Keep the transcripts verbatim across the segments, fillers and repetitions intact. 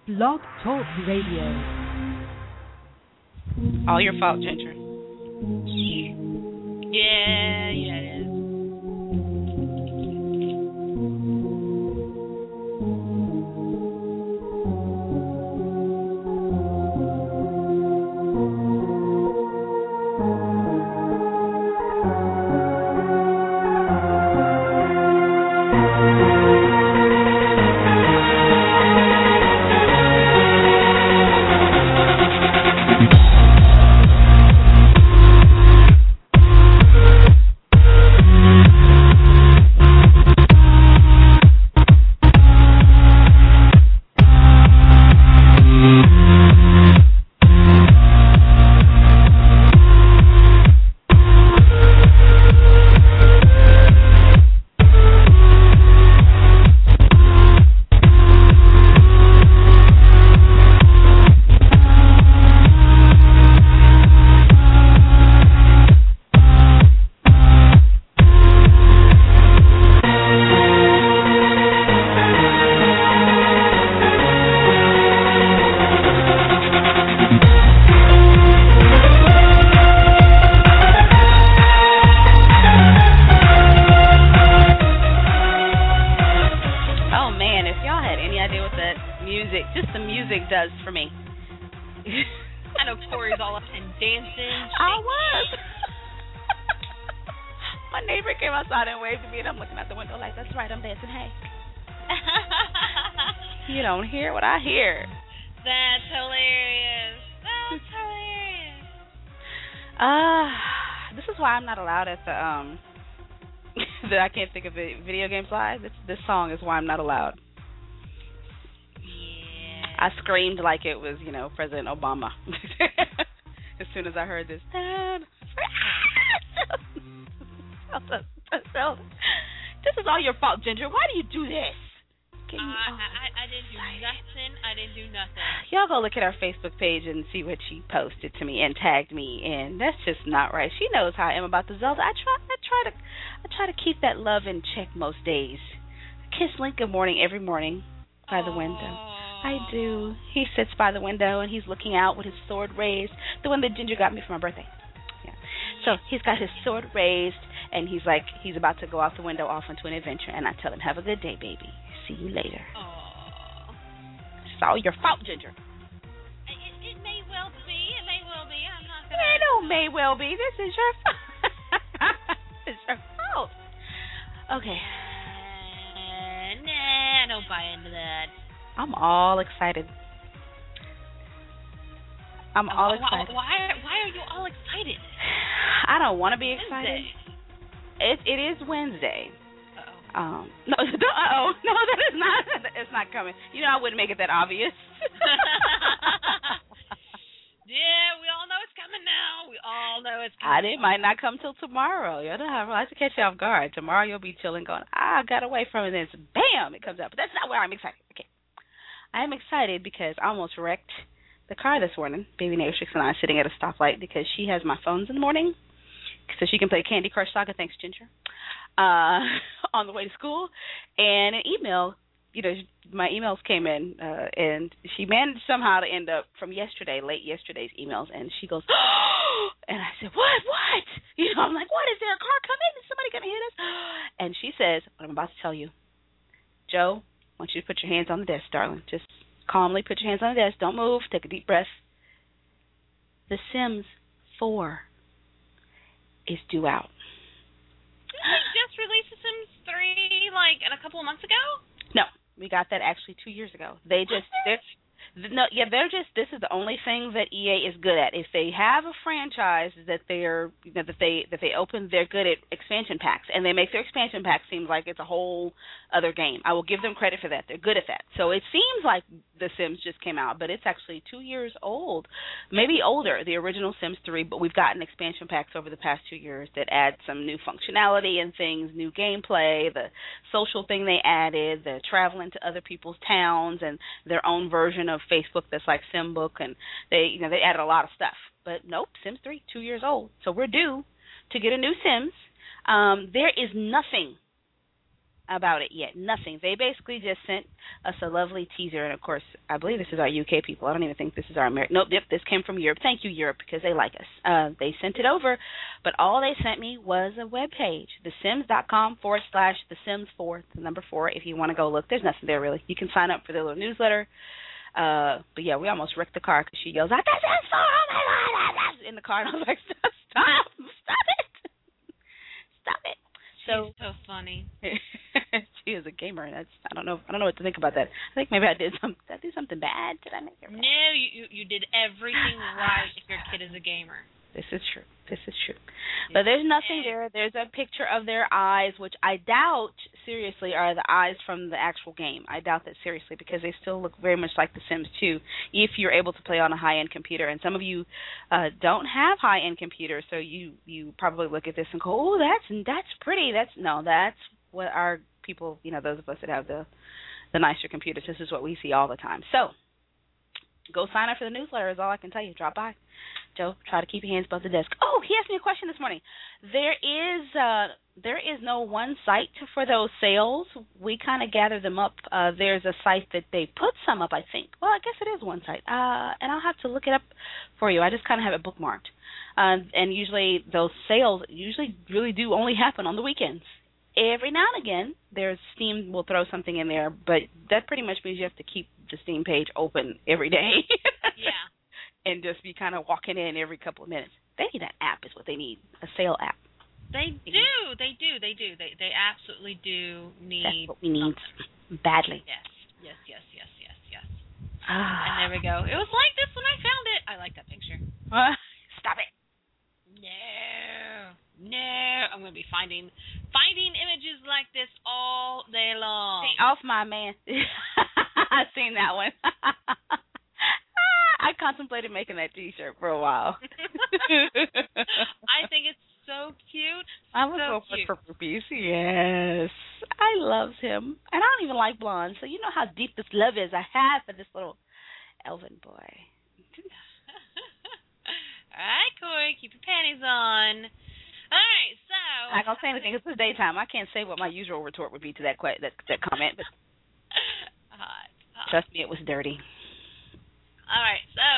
Blog Talk Radio. All your fault, Ginger. Yeah, yeah, it is. That I can't think of it. Video Games Live. This this song is why I'm not allowed. Yeah. I screamed like it was, you know, President Obama. As soon as I heard this. This is all your fault, Ginger. Why do you do this? Uh, I, I didn't do nothing. I didn't do nothing. Y'all go look at our Facebook page and see what she posted to me and tagged me in. That's just not right. She knows how I am about the Zelda. I try, I try to, I try to keep that love in check most days. Kiss Link good morning every morning by the window. I do. He sits by the window and he's looking out with his sword raised. The one that Ginger got me for my birthday. Yeah. So he's got his sword raised and he's like, he's about to go out the window off into an adventure. And I tell him, have a good day, baby. See you later. Aww. It's all your fault, Ginger. It, it may well be. It may well be. I'm not gonna. It don't may well be. This is your fault. It's your fault. Okay. Uh, nah, I don't buy into that. I'm all excited. I'm oh, all why, excited. Why? Why are you all excited? I don't want to be excited. Wednesday. It it is Wednesday. Um, no, uh oh, no, that is not. It's not coming. You know, I wouldn't make it that obvious. Yeah, we all know it's coming now. We all know it's coming. And it might not come till tomorrow. You know, I like to catch you off guard. Tomorrow you'll be chilling, going, ah, I got away from it. And then bam, it comes up. But that's not where I'm excited. Okay, I am excited because I almost wrecked the car this morning. Baby Natrix and I are sitting at a stoplight because she has my phones in the morning, so she can play Candy Crush Saga. Thanks, Ginger. Uh, on the way to school, and an email, you know, my emails came in, uh, and she managed somehow to end up from yesterday, late yesterday's emails, and she goes, oh! And I said, what, what? You know, I'm like, what, is there a car coming? Is somebody going to hit us? And she says, what I'm about to tell you, Joe, I want you to put your hands on the desk, darling. Just calmly put your hands on the desk. Don't move. Take a deep breath. The Sims four is due out. They just released The Sims three like a couple of months ago? No, we got that actually two years ago. They just they're no yeah they're just this is the only thing that E A is good at. If they have a franchise that they're you know, that they that they open, they're good at expansion packs, and they make their expansion packs seem like it's a whole other game. I will give them credit for that. They're good at that. So it seems like The Sims just came out, but it's actually two years old, maybe older, the original Sims three, but we've gotten expansion packs over the past two years that add some new functionality and things, new gameplay, the social thing they added, the traveling to other people's towns, and their own version of Facebook that's like SimBook, and they you know they added a lot of stuff. But nope, Sims three, two years old. So we're due to get a new Sims. Um, there is nothing about it yet. Nothing. They basically just sent us a lovely teaser, and of course, I believe this is our U K people. I don't even think this is our American. Nope, yep, this came from Europe. Thank you, Europe, because they like us. Uh, they sent it over, but all they sent me was a web page, thesims.com forward slash the Sims four, the number four. If you want to go look, there's nothing there really. You can sign up for their little newsletter. Uh, but yeah, we almost wrecked the car because she yells out, "The Sims four! Oh my God!" in the car, and I was like, "Stop! Stop! Stop it! Stop it!" So, so funny. She is a gamer, and that's I don't know I don't know what to think about that. I think maybe I did some did I do something bad. Did I make her mad? No, you, you you did everything right if your kid is a gamer. This is true. This is true. But there's nothing there. There's a picture of their eyes, which I doubt seriously are the eyes from the actual game. I doubt that seriously because they still look very much like The Sims two if you're able to play on a high-end computer. And some of you uh, don't have high-end computers, so you, you probably look at this and go, "Oh, that's that's pretty." That's no, that's what our people, you know, those of us that have the the nicer computers, this is what we see all the time. So go sign up for the newsletter is all I can tell you. Drop by. Joe, try to keep your hands above the desk. Oh, he asked me a question this morning. There is uh, there is no one site for those sales. We kind of gather them up. Uh, there's a site that they put some up, I think. Well, I guess it is one site. Uh, and I'll have to look it up for you. I just kind of have it bookmarked. Uh, and usually those sales usually really do only happen on the weekends. Every now and again, there's Steam will throw something in there, but that pretty much means you have to keep the Steam page open every day. Yeah. And just be kind of walking in every couple of minutes. They need an app is what they need, a sale app. They do, they do, they do. They they absolutely do need That's what we need something. badly. Yes, yes, yes, yes, yes, yes. Ah. And there we go. It was like this when I found it. I like that picture. Uh, stop it. No, no. I'm going to be finding finding images like this all day long. Stay off my man. I've seen that one. I contemplated making that T-shirt for a while. I think it's so cute. I was so going cute. for Purple Piece. Yes. I love him. And I don't even like blondes, so you know how deep this love is I have for this little elven boy. All right, Corey, keep your panties on. All right, so I'm not going to say anything. It's the daytime. I can't say what my usual retort would be to that que- that, that comment, but hot, hot. trust me, it was dirty. All right, so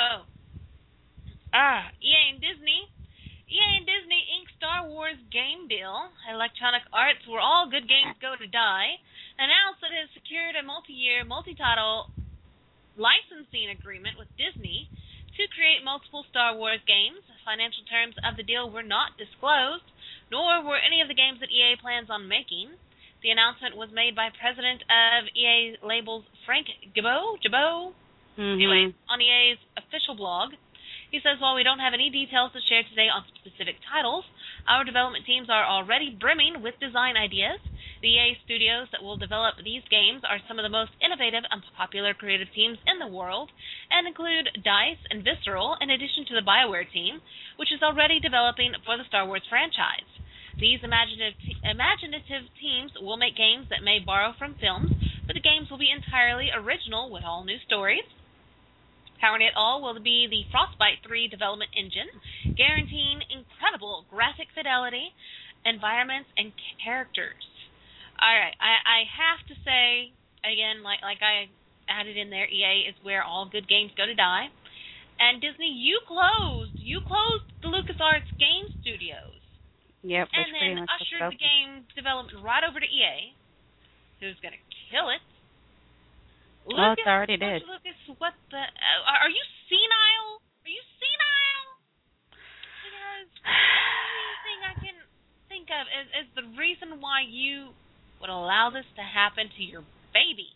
ah, E A and Disney, E A and Disney Incorporated. Star Wars game deal, Electronic Arts, where all good games go to die, announced that it has secured a multi-year, multi-title licensing agreement with Disney to create multiple Star Wars games. Financial terms of the deal were not disclosed, nor were any of the games that E A plans on making. The announcement was made by President of E A Labels Frank Gibeau, Gibeau? Mm-hmm. Anyway, on E A's official blog, he says, while we don't have any details to share today on specific titles, our development teams are already brimming with design ideas. The E A studios that will develop these games are some of the most innovative and popular creative teams in the world, and include DICE and Visceral, in addition to the BioWare team, which is already developing for the Star Wars franchise. These imaginative, te- imaginative teams will make games that may borrow from films, but the games will be entirely original with all new stories. Powering it all will be the Frostbite three development engine, guaranteeing incredible graphic fidelity, environments, and characters. All right, I, I have to say, again, like like I added in there, E A is where all good games go to die. And Disney, you closed. You closed the LucasArts Game Studios. Yep, And then ushered the game development right over to E A, who's going to kill it. Well, Lucas, it's already did. Lucas, what the? Uh, are you senile? Are you senile? Because the only thing I can think of is, is the reason why you would allow this to happen to your baby.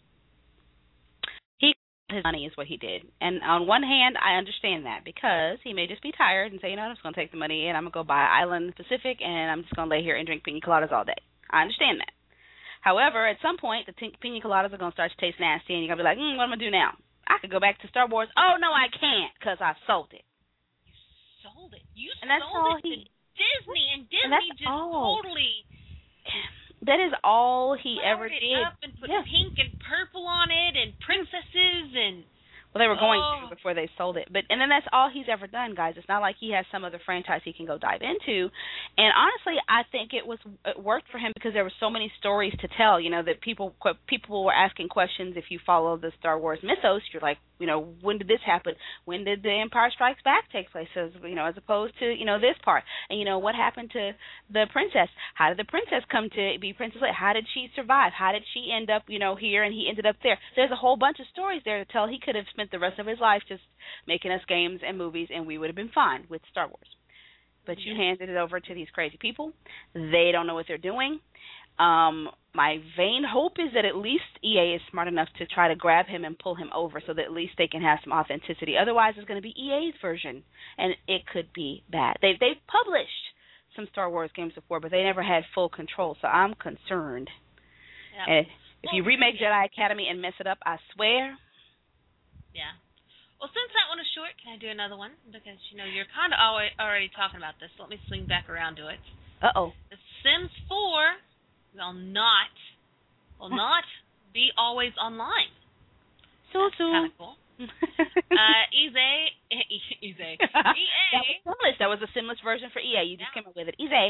He his money is what he did, and on one hand, I understand that because he may just be tired and say, you know, I'm just going to take the money and I'm going to go buy Island Pacific and I'm just going to lay here and drink pina coladas all day. I understand that. However, at some point, the t- pina coladas are going to start to taste nasty, and you're going to be like, mm, what am I going to do now? I could go back to Star Wars. Oh, no, I can't because I sold it. You sold it. You and that's sold all it he, to Disney, and Disney and just all. totally... That is all he flowered ever it did. up and put yes. pink and purple on it and princesses and... Well, they were going Oh. to before they sold it. But and then that's all he's ever done, guys. It's not like he has some other franchise he can go dive into. And honestly, I think it was it worked for him because there were so many stories to tell. You know that people people were asking questions. If you follow the Star Wars mythos, you're like, you know, when did this happen? When did the Empire Strikes Back take place? As you know, as opposed to you know this part. And you know what happened to the princess? How did the princess come to be Princess Leia? How did she survive? How did she end up you know here and he ended up there? There's a whole bunch of stories there to tell. He could have spent the rest of his life just making us games and movies, and we would have been fine with Star Wars. But you handed it over to these crazy people. They don't know what they're doing. Um, my vain hope is that at least E A is smart enough to try to grab him and pull him over so that at least they can have some authenticity. Otherwise, it's going to be E A's version, and it could be bad. They've, they've published some Star Wars games before, but they never had full control, so I'm concerned. Yep. And if well, you remake yeah. Jedi Academy and mess it up, I swear. Yeah. Well, since that one is short, can I do another one? Because, you know, you're kind of already talking about this. So let me swing back around to it. Uh-oh. The Sims four will not, will not be always online. So, so. Kind of cool. uh, E A, E A, E A. That was Simless. That was a Simless version for E A. You just Yeah. came up with it. E A.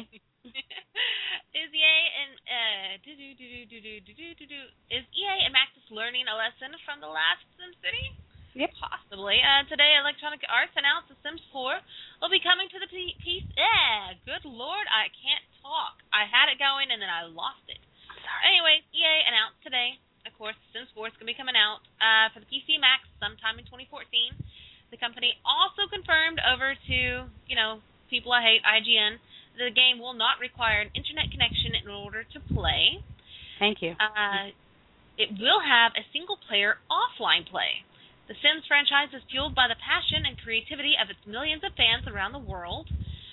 Is E A and uh, do do do do do do do do do is E A and Maxis learning a lesson from the last SimCity? Yep. Possibly. Uh, today, Electronic Arts announced The Sims four will be coming to the P C. Yeah, good Lord, I can't talk. I had it going and then I lost it. I'm sorry. Anyway, E A announced today, of course, The Sims four is going to be coming out uh, for the P C Max sometime in twenty fourteen. The company also confirmed over to, you know, people I hate, I G N, that the game will not require an internet connection in order to play. Thank you. Uh, it will have a single-player offline play. The Sims franchise is fueled by the passion and creativity of its millions of fans around the world.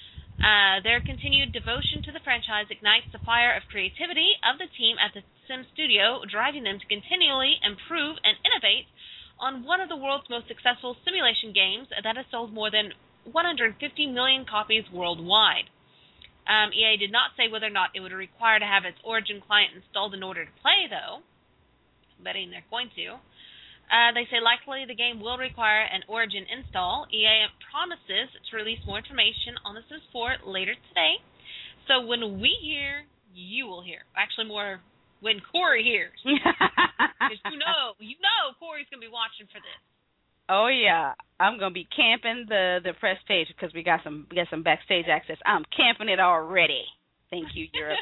Uh, their continued devotion to the franchise ignites the fire of creativity of the team at the Sims studio, driving them to continually improve and innovate on one of the world's most successful simulation games that has sold more than one hundred fifty million copies worldwide. Um, E A did not say whether or not it would require to have its Origin client installed in order to play, though. I'm betting they're going to. Uh, they say likely the game will require an Origin install. E A promises to release more information on The Sims four later today. So when we hear, you will hear. Actually, more when Corey hears. Because you know, you know Corey's going to be watching for this. Oh yeah, I'm gonna be camping the the press page because we got some we got some backstage access. I'm camping it already. Thank you, Europe.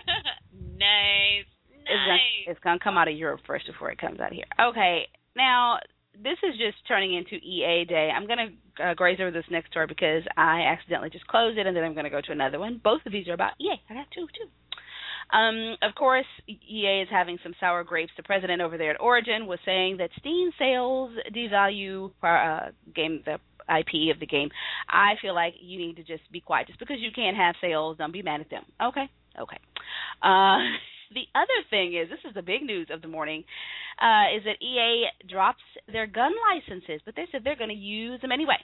Nice, nice. It's gonna, it's gonna come out of Europe first before it comes out here. Okay, now this is just turning into E A Day. I'm gonna uh, graze over this next story because I accidentally just closed it, and then I'm gonna go to another one. Both of these are about E A. I got two too. Um, of course, E A is having some sour grapes. The president over there at Origin was saying that Steam sales devalue uh, game the I P of the game. I feel like you need to just be quiet. Just because you can't have sales, don't be mad at them. Okay? Okay. Uh, the other thing is, this is the big news of the morning, uh, is that E A drops their gun licenses, but they said they're going to use them anyway.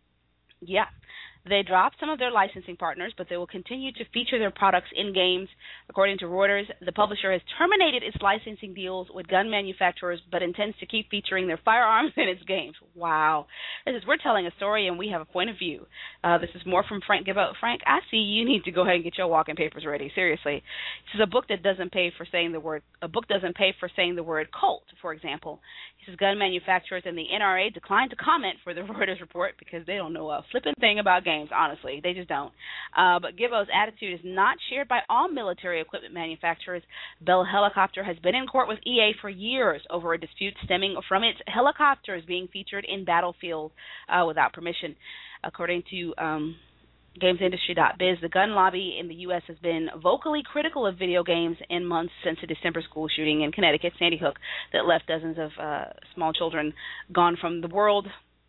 Yeah. They dropped some of their licensing partners, but they will continue to feature their products in games. According to Reuters, the publisher has terminated its licensing deals with gun manufacturers, but intends to keep featuring their firearms in its games. Wow. This is, we're telling a story, and we have a point of view. Uh, this is more from Frank Gibbo. Frank, I see you need to go ahead and get your walking papers ready. Seriously. This is a book that doesn't pay for saying the word, a book doesn't pay for saying the word cult, for example. He says gun manufacturers and the N R A declined to comment for the Reuters report because they don't know a flipping thing about games, honestly. They just don't. Uh, but Gibbo's attitude is not shared by all military equipment manufacturers. Bell Helicopter has been in court with E A for years over a dispute stemming from its helicopters being featured in Battlefield uh, without permission. According to um, games industry dot biz, the gun lobby in the U S has been vocally critical of video games in months since the December school shooting in Connecticut, Sandy Hook, that left dozens of uh, small children gone from the world.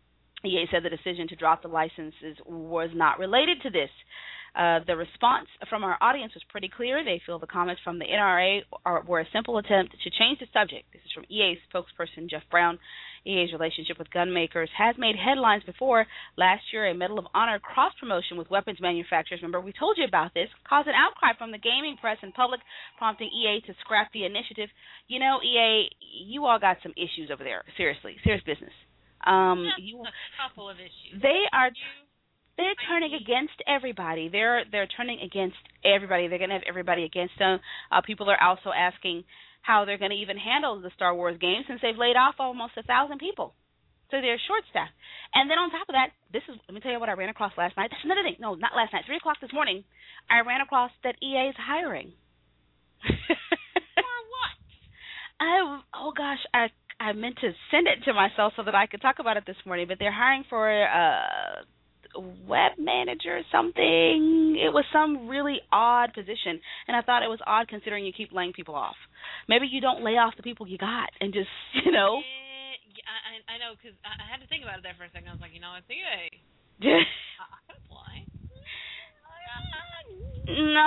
E A said the decision to drop the licenses was not related to this. Uh, the response from our audience was pretty clear. They feel the comments from the N R A are, were a simple attempt to change the subject. This is from E A spokesperson Jeff Brown. E A's relationship with gun makers has made headlines before. Last year, a Medal of Honor cross-promotion with weapons manufacturers, remember we told you about this, caused an outcry from the gaming press and public, prompting E A to scrap the initiative. You know, E A, you all got some issues over there. Seriously, serious business. Um, Just you, a couple of issues. they are You, they're turning against everybody. They're they're turning against everybody. They're going to have everybody against them. Uh, people are also asking how they're going to even handle the Star Wars game since they've laid off almost a thousand people. So they're short staffed. And then on top of that, this is let me tell you what I ran across last night. That's another thing. No, not last night. Three o'clock this morning, I ran across that E A is hiring. For what? I oh gosh, I I meant to send it to myself so that I could talk about it this morning. But they're hiring for a web manager or something. It was some really odd position, and I thought it was odd considering you keep laying people off. Maybe you don't lay off the people you got and just you know. I, I know, because I, I had to think about it there for a second. I was like, you know, it's E A. I, I could apply. No.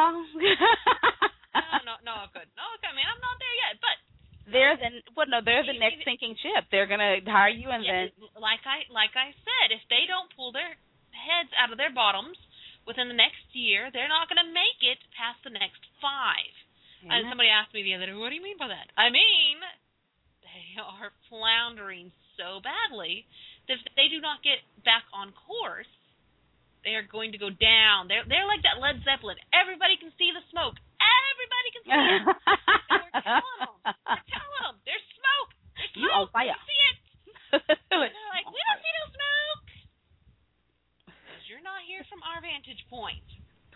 no, no, no, I could. No, okay, I mean, I'm not there yet, but they're the well, no, they're the next sinking ship. They're gonna hire you, and yeah, then like I like I said, if they don't pull their heads out of their bottoms within the next year, they're not gonna make it past the next five. Yeah. And somebody asked me the other day, what do you mean by that? I mean, they are floundering so badly that if they do not get back on course, they are going to go down. They're they're like that Led Zeppelin. Everybody can see the smoke. Everybody can see it. And we're telling them. We're telling them. There's smoke. There's smoke. You on fire. We see it. And they're like, we don't see no smoke. Because you're not here from our vantage point.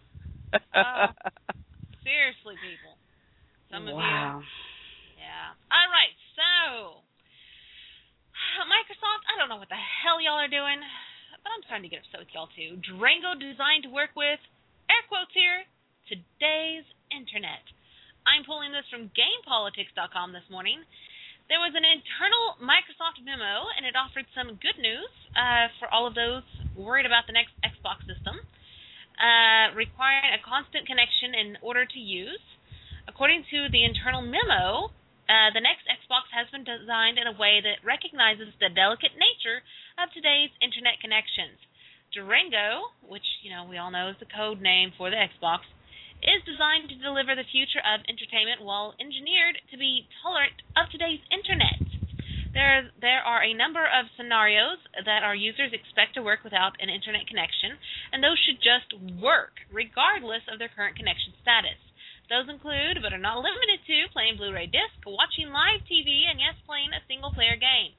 Uh, seriously, people. Some of wow. you. Yeah. All right. So, Microsoft, I don't know what the hell y'all are doing, but I'm starting to get upset with y'all too. Durango designed to work with, air quotes here, today's internet. I'm pulling this from Game Politics dot com this morning. There was an internal Microsoft memo, and it offered some good news uh, for all of those worried about the next Xbox system, uh, requiring a constant connection in order to use. According to the internal memo, Uh, the next Xbox has been designed in a way that recognizes the delicate nature of today's internet connections. Durango, which you know we all know is the code name for the Xbox, is designed to deliver the future of entertainment while engineered to be tolerant of today's internet. There, there are a number of scenarios that our users expect to work without an internet connection, and those should just work regardless of their current connection status. Those include, but are not limited to, playing Blu-ray disc, watching live T V, and yes, playing a single-player game.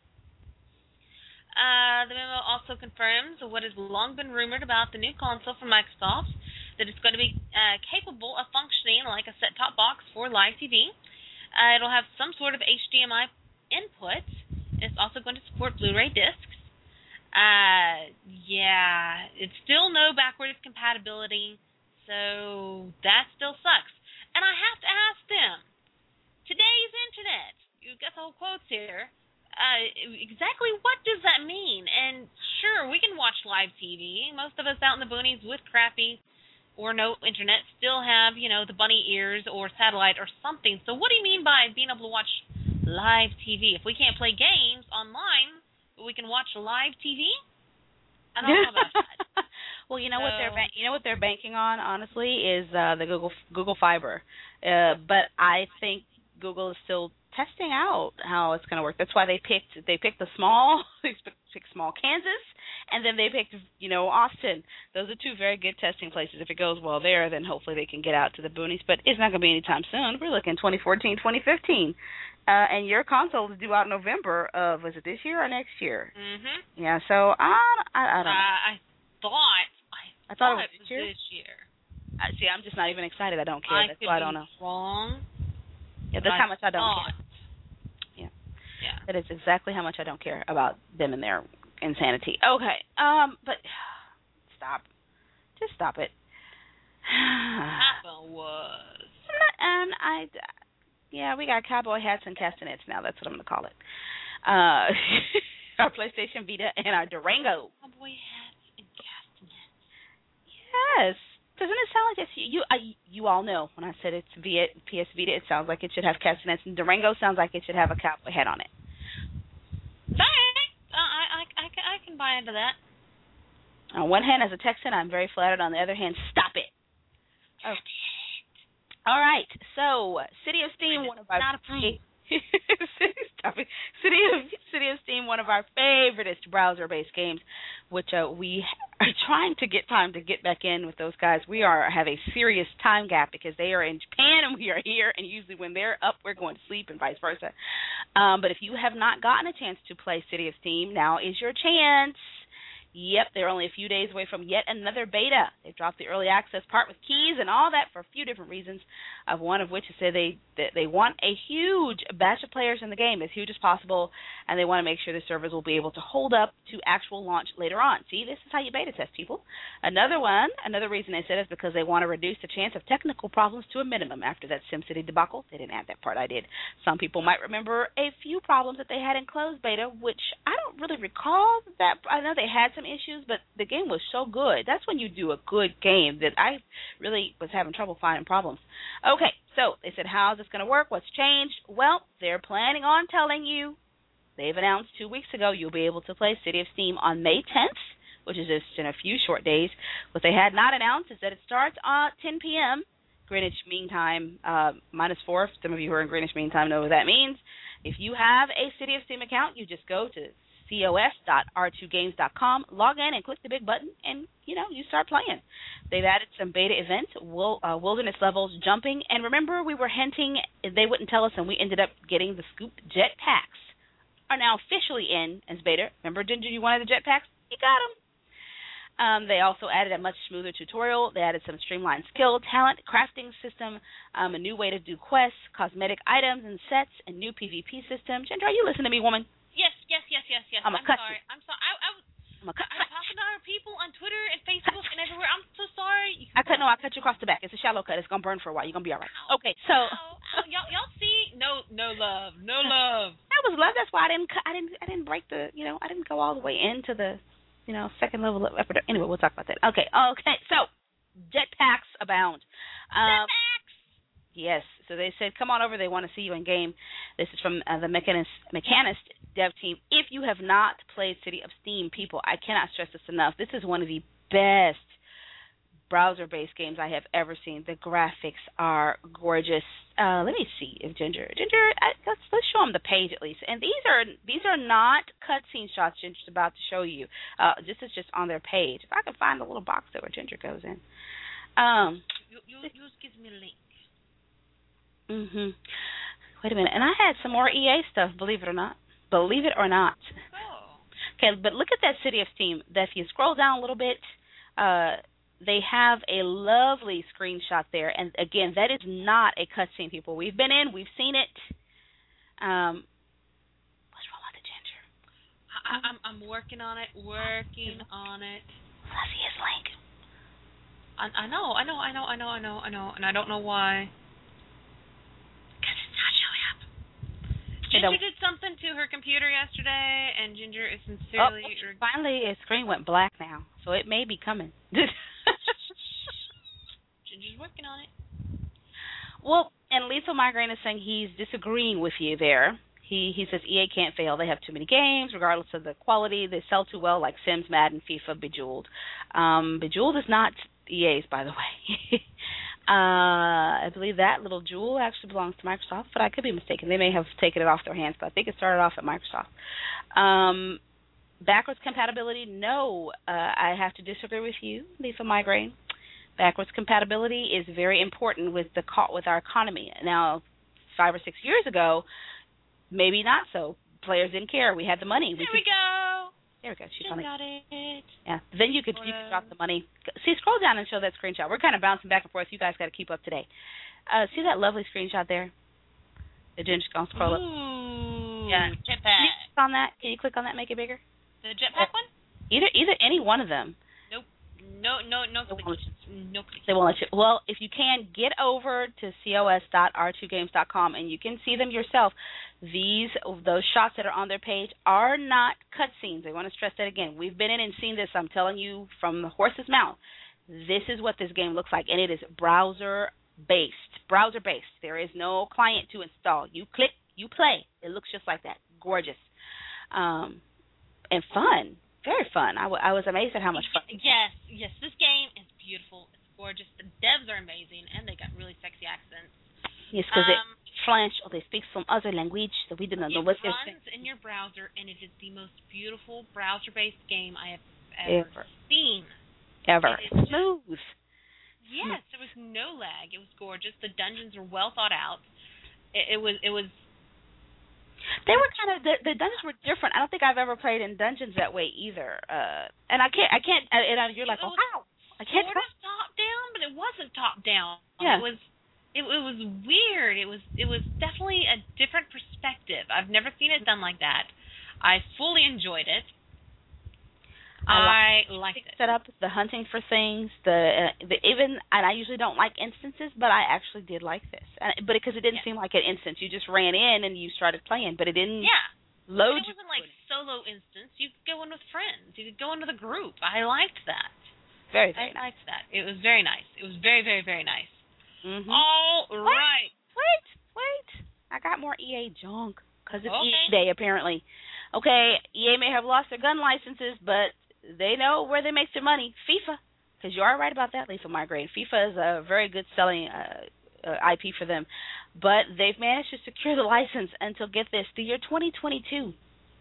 Uh, the memo also confirms what has long been rumored about the new console from Microsoft, that it's going to be uh, capable of functioning like a set-top box for live T V. Uh, it'll have some sort of H D M I input. It's also going to support Blu-ray discs. Uh, yeah, it's still no backwards compatibility, so that still sucks. And I have to ask them, today's internet, you've got the whole quotes here, uh, exactly what does that mean? And sure, we can watch live T V. Most of us out in the boonies with crappy or no internet still have, you know, the bunny ears or satellite or something. So what do you mean by being able to watch live T V? If we can't play games online, but we can watch live T V? I don't know about that. Well, you know so, what they're ban- you know what they're banking on, honestly, is uh, the Google Google Fiber. Uh, but I think Google is still testing out how it's going to work. That's why they picked they picked the small they picked small Kansas, and then they picked you know Austin. Those are two very good testing places. If it goes well there, then hopefully they can get out to the boonies. But it's not going to be anytime soon. We're looking twenty fourteen, twenty fifteen. Uh, and your console is due out in November of, was it this year or next year? Mm-hmm. Yeah, so I, I, I don't know. Uh, I thought, I, I thought, thought it was this this year. This year. Uh, see, I'm just not even excited. I don't care. I That's why I don't be know. wrong. Yeah, that's how much I don't thought. care. Yeah. Yeah. That is exactly how much I don't care about them and their insanity. Okay. Um, but stop. Just stop it. Papa was. And I, yeah, we got cowboy hats and castanets now. That's what I'm going to call it. Uh, our PlayStation Vita and our Durango. Cowboy hats and castanets. Yes. Doesn't it sound like it's you? I, you all know when I said it's Vita, P S Vita, it sounds like it should have castanets, and Durango sounds like it should have a cowboy hat on it. Sorry, uh, I, I, I, can, I can buy into that. On one hand, as a Texan, I'm very flattered. On the other hand, stop it. Okay. All right. So, City of Steam, one of our not a Stop it. City of City of Steam, one of our favoriteest browser-based games, which uh, we are trying to get time to get back in with those guys. We are have a serious time gap because they are in Japan and we are here, and usually when they're up, we're going to sleep and vice versa. Um, but if you have not gotten a chance to play City of Steam, now is your chance. Yep, they're only a few days away from yet another beta. They dropped the early access part with keys and all that for a few different reasons, of one of which is that they that they want a huge batch of players in the game, as huge as possible, and they want to make sure the servers will be able to hold up to actual launch later on. See, this is how you beta test people. Another one, another reason they said is because they want to reduce the chance of technical problems to a minimum after that SimCity debacle. They didn't add that part, I did. Some people might remember a few problems that they had in closed beta, which I don't really recall that. I know they had some issues, but the game was so good. That's when you do a good game that I really was having trouble finding problems. Okay, so they said, how's this going to work? What's changed? Well, they're planning on telling you. They've announced two weeks ago you'll be able to play City of Steam on May tenth, which is just in a few short days. What they had not announced is that it starts at ten p.m. Greenwich Mean Time, uh, minus four. Some of you who are in Greenwich Mean Time know what that means. If you have a City of Steam account, you just go to C O S dot R two games dot com, log in and click the big button, and, you know, you start playing. They've added some beta events, wil- uh, wilderness levels, jumping, and remember we were hinting they wouldn't tell us, and we ended up getting the Scoop jetpacks are now officially in as beta. Remember, Ginger, you wanted the jetpacks? You got them. Um, they also added a much smoother tutorial. They added some streamlined skill, talent, crafting system, um, a new way to do quests, cosmetic items and sets, and new PvP system. Ginger, are you listening to me, woman? Yes, yes, yes, yes, yes. I'm, I'm cut sorry. You. I'm sorry. I, I, I'm, a cut I'm talking to our people on Twitter and Facebook and everywhere. I'm so sorry. I cut. No, I cut you across the back. It's a shallow cut. It's gonna burn for a while. You're gonna be all right. Okay, so ow, ow, y'all, y'all see? No, no love, no love. That was love. That's why I didn't. cut- I didn't. I didn't break the. You know, I didn't go all the way into the, you know, second level of effort. Anyway, we'll talk about that. Okay. Okay. So jetpacks abound. Um, Jetpacks. Yes. So they said, come on over. They want to see you in game. This is from uh, the Mechanist, Mechanist dev team. If you have not played City of Steam, people, I cannot stress this enough. This is one of the best browser-based games I have ever seen. The graphics are gorgeous. Uh, let me see if Ginger, Ginger, I, let's let's show them the page at least. And these are these are not cutscene shots Ginger's about to show you. Uh, this is just on their page. If I can find the little box there where Ginger goes in. Um, you, you, you just give me a link. Mhm. Wait a minute. And I had some more E A stuff. Believe it or not. Believe it or not. Oh. Okay, but look at that City of Steam. That if you scroll down a little bit, uh, they have a lovely screenshot there. And again, that is not a cutscene, people. We've been in, we've seen it. Um, what's wrong with the Ginger? I, I'm I'm working on it, working on it. I see his link. I, I know, I know, I know, I know, I know, I know, and I don't know why. Because it's not showing up. Ginger did something to her computer yesterday, and Ginger is sincerely... Oh, finally, his screen went black now, so it may be coming. Ginger's working on it. Well, and Lethal Migraine is saying he's disagreeing with you there. He he says E A can't fail. They have too many games, regardless of the quality. They sell too well, like Sims, Madden, FIFA, Bejeweled. Um, Bejeweled is not E A's, by the way. uh, I believe that little jewel actually belongs to Microsoft, but I could be mistaken. They may have taken it off their hands, but I think it started off at Microsoft. Um, backwards compatibility, no. Uh, I have to disagree with you, Lethal Migraine. Backwards compatibility is very important with the with our economy. Now, five or six years ago, maybe not so. Players didn't care. We had the money. There we, we go. There we go. She's Jen funny. got it. Yeah. Then you could you could drop the money. See, scroll down and show that screenshot. We're kind of bouncing back and forth. You guys got to keep up today. Uh, see that lovely screenshot there? The Ginger's gonna scroll up. Ooh. Yeah. Jetpack. Can you click on that? Can you click on that? And make it bigger. The jetpack one? Either either any one of them. Nope. No, no, no They won't clickies. let you- No clickies. They won't let you. Well, if you can, get over to C O S dot R two games dot com and you can see them yourself. These those shots that are on their page are not cutscenes. I want to stress that again. We've been in and seen this. I'm telling you from the horse's mouth. This is what this game looks like, and it is browser based. Browser based. There is no client to install. You click, you play. It looks just like that. Gorgeous, um, and fun. Very fun. I, w- I was amazed at how much fun. Yes, yes. This game is beautiful. It's gorgeous. The devs are amazing, and they got really sexy accents. Yes, because um, it French or they speak some other language that we didn't know It what they're saying. runs in your browser, and it is the most beautiful browser-based game I have ever, Ever. seen. Ever. It is Smooth. Yes, there was no lag. It was gorgeous. The dungeons were well thought out. It, it was it was They were kind of the, the dungeons were different. I don't think I've ever played in dungeons that way either. Uh, and I can't I can't and and you're like, it oh was wow, I can't. sort of top down, but it wasn't top down. Yeah. It was it, it was weird. It was it was definitely a different perspective. I've never seen it done like that. I fully enjoyed it. I, I liked it. Set up the hunting for things, the uh, the even, and I usually don't like instances, but I actually did like this, and, but because it didn't Yeah. seem like an instance, you just ran in and you started playing, but it didn't Yeah. load. It wasn't like solo instance. You could go in with friends. You could go in with a group. I liked that. Very very I nice. liked that. It was very nice. It was very very very nice. Mm-hmm. All right. Wait, wait. I got more E A junk because it's E A Okay. Day apparently. Okay, E A may have lost their gun licenses, but they know where they make their money. FIFA, because you are right about that, Lethal Migraine. FIFA is a very good selling uh, uh, I P for them, but they've managed to secure the license until, get this, the year twenty twenty-two.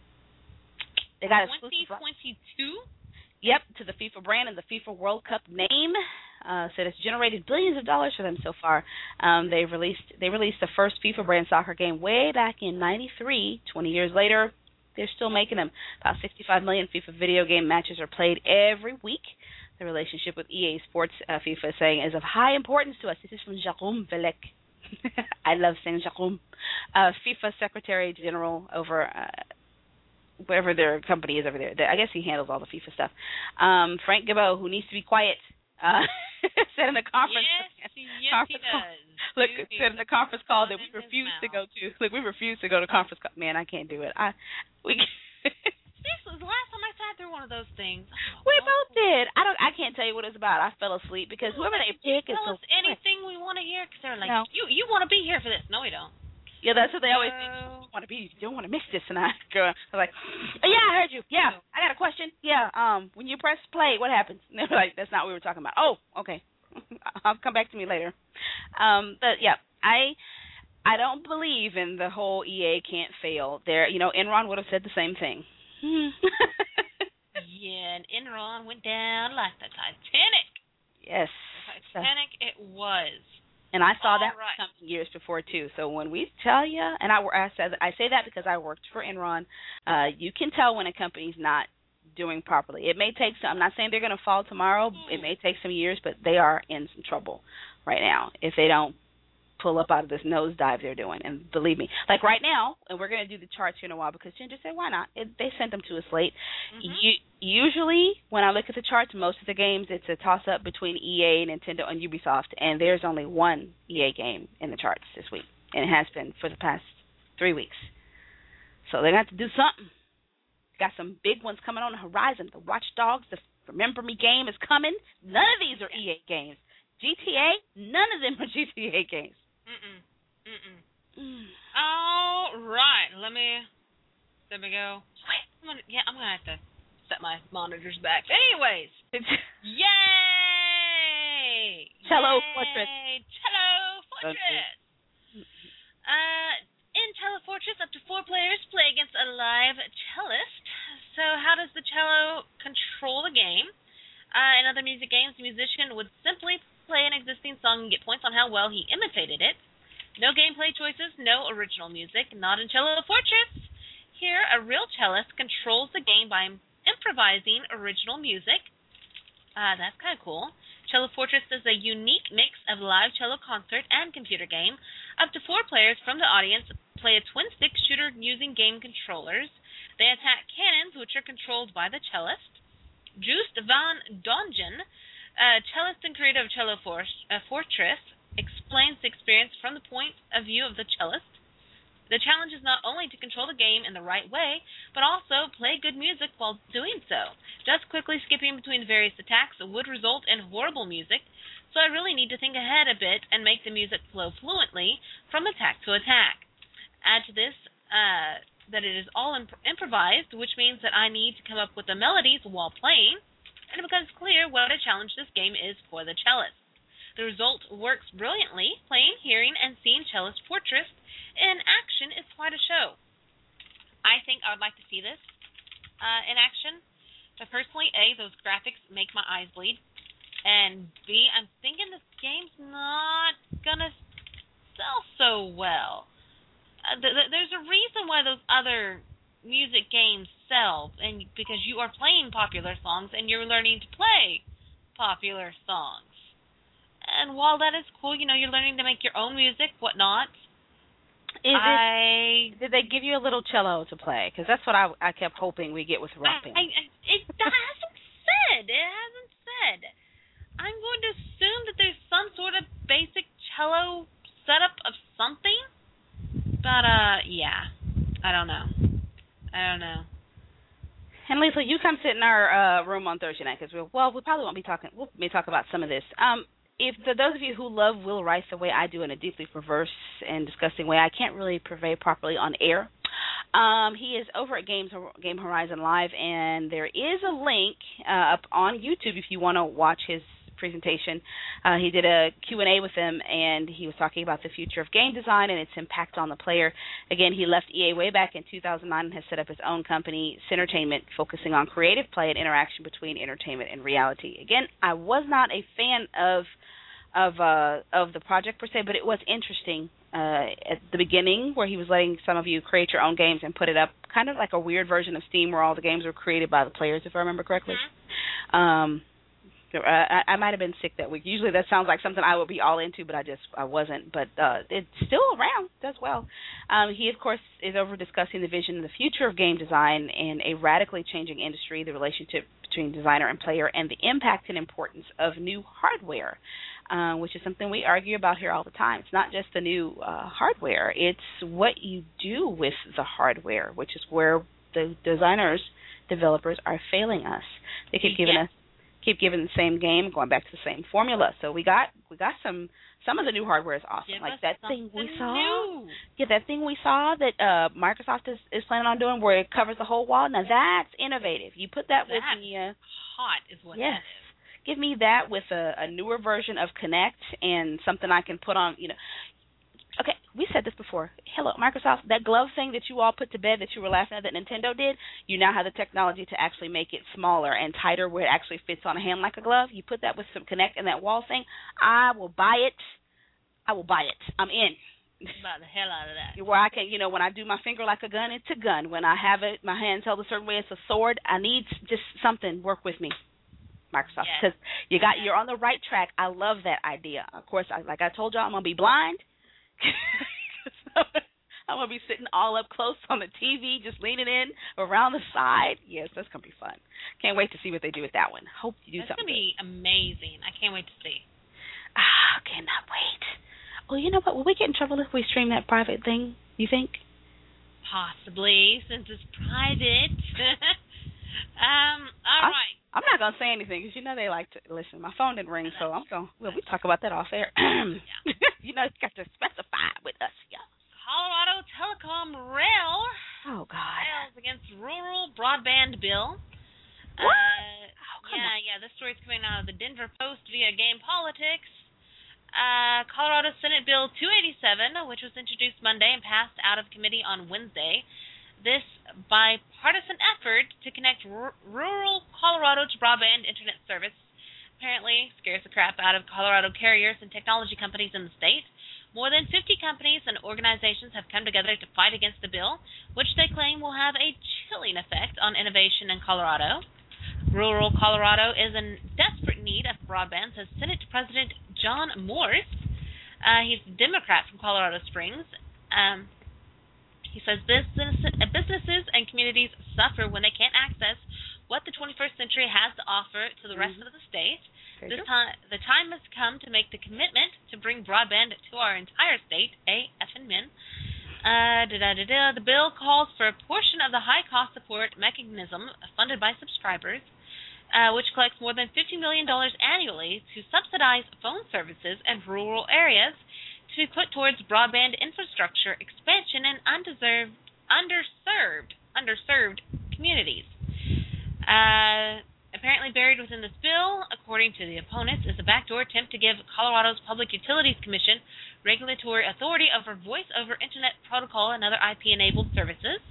They got twenty exclusive. twenty-two? Yep, to the FIFA brand and the FIFA World Cup name. Uh, said it's generated billions of dollars for them so far. Um, they've released they released the first FIFA brand soccer game way back in ninety-three. Twenty years later, they're still making them. About sixty-five million FIFA video game matches are played every week. The relationship with E A Sports, uh, FIFA is saying, is of high importance to us. This is from Jérôme Velek. I love saying Jérôme. Uh, FIFA Secretary General over uh, whatever their company is over there. I guess he handles all the FIFA stuff. Um, Frank Gibbo, who needs to be quiet, uh, said in the conference. Yes, yes conference he call, does. Look, Do said in the need conference call that we in his refuse to mouth. go to. Look, we refuse to go to conference call. Man, I can't do it. I we. Seriously, the last time I sat through one of those things. oh, We oh, both did. I don't. I can't tell you what it's about. I fell asleep because whoever they pick is Tell so. us anything we want to hear, because they're like, No. you you want to be here for this. No, we don't. Yeah, that's what they always say. No. You want to be. You don't want to miss this. And I go. I was like, oh, yeah, I heard you. Yeah, I got a question. Yeah. Um, when you press play, what happens? And they're like, that's not what we were talking about. Oh, okay. I'll come back to me later. Um, but yeah, I. I don't believe in the whole E A can't fail. There, you know, Enron would have said the same thing. Yeah, and Enron went down like the Titanic. Yes. The Titanic, it was. And I saw All that right. coming years before too. So when we tell you, and I, I said I say that because I worked for Enron, uh, you can tell when a company's not doing properly. It may take some. I'm not saying they're going to fall tomorrow. It may take some years, but they are in some trouble right now if they don't pull up out of this nosedive they're doing. And believe me, like right now, and we're going to do the charts here in a while because Ginger said, why not? It, they sent them to us late. Mm-hmm. You, usually, when I look at the charts, most of the games, it's a toss-up between E A, Nintendo, and Ubisoft, and there's only one E A game in the charts this week, and it has been for the past three weeks. So they're going to have to do something. Got some big ones coming on the horizon. The Watch Dogs, the Remember Me game is coming. None of these are E A games. G T A, none of them are G T A games. Mm-mm. Mm-mm. Mm. All right, let me let me go. Wait, I'm gonna, yeah, I'm gonna have to set my monitors back. Anyways, yay! Cello Yay! Fortress. Cello Fortress. Uh, in Cello Fortress, up to four players play against a live cellist. So, how does the cello control the game? Uh, in other music games, the musician would simply play an existing song and get points on how well he imitated it. No gameplay choices, no original music, not in Cello Fortress. Here, a real cellist controls the game by improvising original music. Uh, that's kind of cool. Cello Fortress is a unique mix of live cello concert and computer game. Up to four players from the audience play a twin-stick shooter using game controllers. They attack cannons, which are controlled by the cellist. Joost van Dongen, Uh, cellist and creator of Cello For- uh, Fortress, explains the experience from the point of view of the cellist. The challenge is not only to control the game in the right way, but also play good music while doing so. Just quickly skipping between various attacks would result in horrible music, so I really need to think ahead a bit and make the music flow fluently from attack to attack. Add to this uh, that it is all imp- improvised, which means that I need to come up with the melodies while playing, and it becomes clear what a challenge this game is for the cellist. The result works brilliantly. Playing, hearing, and seeing Cellist Fortress in action is quite a show. I think I would like to see this uh, in action. But personally, A, those graphics make my eyes bleed. And B, I'm thinking this game's not going to sell so well. Uh, th- th- there's a reason why those other music games sell, and because you are playing popular songs and you're learning to play popular songs. And while that is cool, you know, you're learning to make your own music, whatnot. Is I it, did they give you a little cello to play? Because that's what I I kept hoping we get with Rock Band. I, I, it hasn't said. It hasn't said. I'm going to assume that there's some sort of basic cello setup of something. But, uh, yeah. I don't know. I don't know. And Lisa, you come sit in our uh, room on Thursday night because we'll, well, we probably won't be talking. We'll may talk about some of this. Um, if for those of you who love Will Rice the way I do in a deeply perverse and disgusting way, I can't really purvey properly on air. Um, he is over at Games Game Horizon Live, and there is a link uh, up on YouTube if you want to watch his presentation. Uh, he did a Q and A with them, and he was talking about the future of game design and its impact on the player. Again, he left E A way back in two thousand nine and has set up his own company, Cinertainment, focusing on creative play and interaction between entertainment and reality. Again, I was not a fan of of uh, of the project per se, but it was interesting uh, at the beginning where he was letting some of you create your own games and put it up, kind of like a weird version of Steam where all the games were created by the players, if I remember correctly. Mm-hmm. Um, I, I might have been sick that week. Usually that sounds like something I would be all into, but I just I wasn't. But uh, it's still around, does well. Um, he, of course, is over discussing the vision and the future of game design in a radically changing industry, the relationship between designer and player, and the impact and importance of new hardware, uh, which is something we argue about here all the time. It's not just the new uh, hardware. It's what you do with the hardware, which is where the designers, developers are failing us. They keep giving yeah. us keep giving the same game, going back to the same formula. So we got we got some some of the new hardware is awesome. Give like that thing we saw. New. Yeah, that thing we saw that uh, Microsoft is, is planning on doing where it covers the whole wall. Now that's innovative. You put that, that with the uh, hot is what yes. that is. Give me that with a, a newer version of Kinect and something I can put on, you know. Okay, we said this before. Hello, Microsoft, that glove thing that you all put to bed that you were laughing at that Nintendo did, you now have the technology to actually make it smaller and tighter where it actually fits on a hand like a glove. You put that with some Kinect and that wall thing, I will buy it. I will buy it. I'm in. Buy the hell out of that. Where I can, you know, when I do my finger like a gun, it's a gun. When I have it, my hands held a certain way, it's a sword. I need just something. Work with me, Microsoft, because yes. you got, you're on the right track. I love that idea. Of course, I, like I told y'all, I'm going to be blind. I'm going to be sitting all up close on the T V, just leaning in around the side. Yes, that's going to be fun. Can't wait to see what they do with that one. Hope you do that's something. That's going to be amazing. I can't wait to see. Ah, cannot wait. Well, you know what? Will we get in trouble if we stream that private thing, you think? Possibly, since it's private. um, all I'm, right. I'm not going to say anything because you know they like to listen. My phone didn't ring, so I'm going. Well, we talk about that off air. Yeah. You know, you got to specify with us, yeah. Colorado Telecom Rail. Oh God. Rails against Rural Broadband Bill. What? Uh, oh, yeah, on. yeah. This story's coming out of the Denver Post via Game Politics. Uh, Colorado Senate Bill two eighty-seven, which was introduced Monday and passed out of committee on Wednesday. This bipartisan effort to connect r- rural Colorado to broadband internet service apparently scares the crap out of Colorado carriers and technology companies in the state. More than fifty companies and organizations have come together to fight against the bill, which they claim will have a chilling effect on innovation in Colorado. Rural Colorado is in desperate need of broadband, says Senate President John Morse. Uh, he's a Democrat from Colorado Springs. Um, he says business, businesses and communities suffer when they can't access what the twenty-first century has to offer to the rest mm-hmm. of the state. Very this true. time, the time has come to make the commitment to bring broadband to our entire state. A effing min. Uh, da-da-da-da. The bill calls for a portion of the high cost support mechanism funded by subscribers, uh, which collects more than fifty million dollars annually to subsidize phone services in rural areas, to be put towards broadband infrastructure expansion in undeserved, underserved, underserved communities. Uh, apparently buried within this bill, according according to the opponents, is a backdoor attempt to give Colorado's Public Utilities Commission regulatory authority over voice over Internet protocol and other I P-enabled services.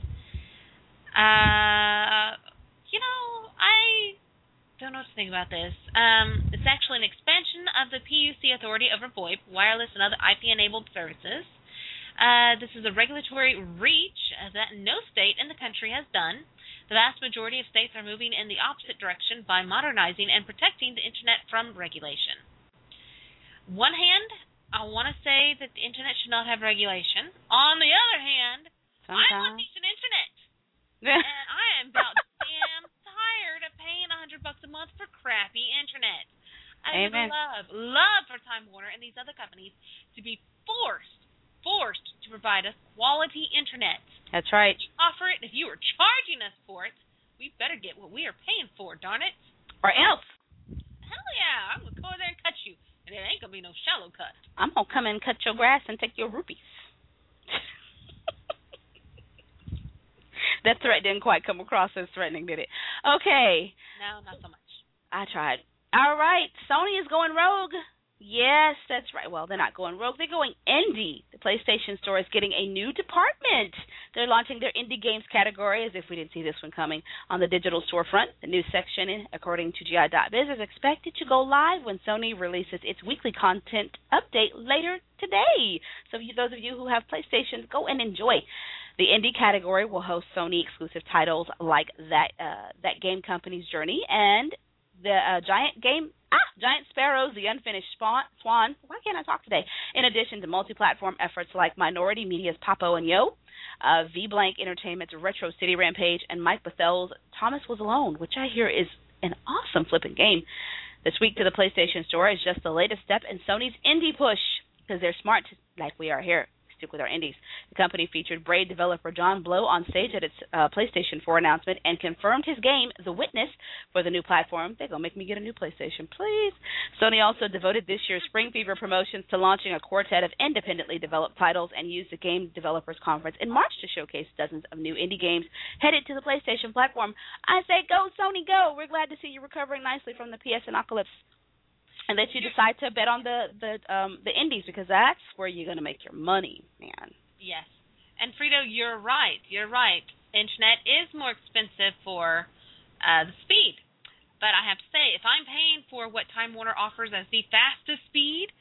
Uh, you know, I don't know what to think about this. Um, it's actually an expansion of the P U C authority over VoIP, wireless, and other I P-enabled services. Uh, this is a regulatory reach that no state in the country has done. The vast majority of states are moving in the opposite direction by modernizing and protecting the Internet from regulation. One hand, I want to say that the Internet should not have regulation. On the other hand, Sometimes. I want decent Internet. And I am about damn tired of paying a hundred bucks a month for crappy Internet. I would Amen. love, love for Time Warner and these other companies to be forced, forced to provide us quality Internet. That's right. If you offer it, if you are charging us for it, we better get what we are paying for, darn it. Or else. Hell yeah, I'm going to go in there and cut you. And it ain't going to be no shallow cut. I'm going to come in and cut your grass and take your rupees. That threat didn't quite come across as threatening, did it? Okay. No, not so much. I tried. All right. Sony is going rogue. Yes, that's right. Well, they're not going rogue. They're going indie. The PlayStation Store is getting a new department. They're launching their indie games category, as if we didn't see this one coming, on the digital storefront. The new section, according to G I dot biz, is expected to go live when Sony releases its weekly content update later today. So you, those of you who have PlayStations, go and enjoy. The indie category will host Sony-exclusive titles like that uh, that game company's Journey and the uh, Giant Game ah Giant Sparrows, The Unfinished Swan. Swan. Why can't I talk today? In addition to multi-platform efforts like Minority Media's Papo and Yo, uh, V-Blank Entertainment's Retro City Rampage, and Mike Bethel's Thomas Was Alone, which I hear is an awesome flipping game. This week to the PlayStation Store is just the latest step in Sony's indie push, because they're smart, like we are here. Stick with our indies. The company featured Braid developer John Blow on stage at its uh, PlayStation four announcement and confirmed his game, The Witness, for the new platform. They're going to make me get a new PlayStation, please. Sony also devoted this year's Spring Fever promotions to launching a quartet of independently developed titles and used the Game Developers Conference in March to showcase dozens of new indie games headed to the PlayStation platform. I say, go, Sony, go. We're glad to see you recovering nicely from the P S apocalypse. And that you decide to bet on the the um, the indies, because that's where you're going to make your money, man. Yes. And Frito, you're right. You're right. Internet is more expensive for uh, the speed. But I have to say, if I'm paying for what Time Warner offers as the fastest speed,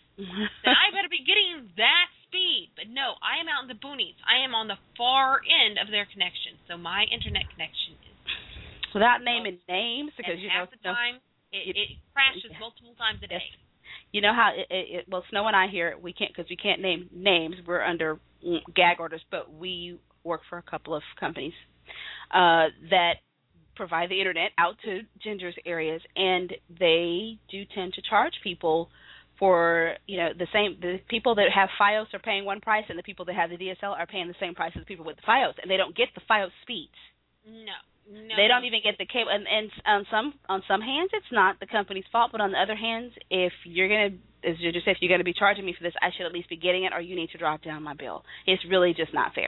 then I better be getting that speed. But no, I am out in the boonies. I am on the far end of their connection. So my Internet connection is... Without naming names, because, you know... half the time... It, it crashes multiple times a day. Yes. You know how it, it, it well, Snow and I here, we can't, because we can't name names. We're under gag orders, but we work for a couple of companies uh, that provide the internet out to Ginger's areas, and they do tend to charge people for, you know, the same. The people that have FiOS are paying one price, and the people that have the D S L are paying the same price as the people with the FiOS, and they don't get the FiOS speeds. No. No. They don't even get the cable, and, and on some on some hands, it's not the company's fault. But on the other hands, if you're gonna, as you just said, if you're gonna be charging me for this, I should at least be getting it, or you need to drop down my bill. It's really just not fair.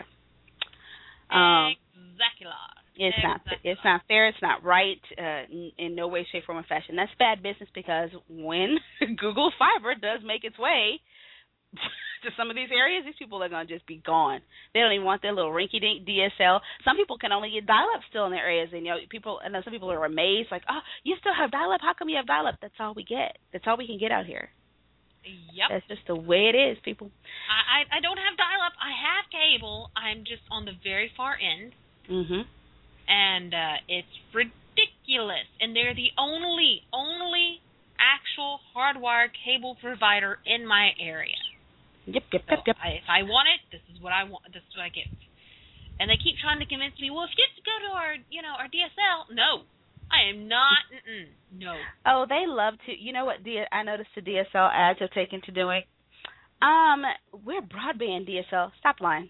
Um, exactly. It's exactly. not. It's not fair. It's not right. Uh, in, in no way, shape, form, or fashion. That's bad business, because when Google Fiber does make its way to some of these areas, these people are going to just be gone. They don't even want their little rinky-dink D S L. Some people can only get dial-up still in their areas, and you know, people. And some people are amazed, like, "Oh, you still have dial-up? How come you have dial-up?" That's all we get. That's all we can get out here. Yep. That's just the way it is, people. I I, I don't have dial-up. I have cable. I'm just on the very far end. Mhm. And uh, it's ridiculous. And they're the only only actual hardwired cable provider in my area. Yep, yep, So yep, yep. I, if I want it, this is what I want. This is what I get. And they keep trying to convince me, well, if you have to go to our, you know, our D S L, no, I am not. Mm-mm, no. Oh, they love to. You know what? D- I noticed the D S L ads have taken to doing. Um, we're broadband D S L. Stop lying.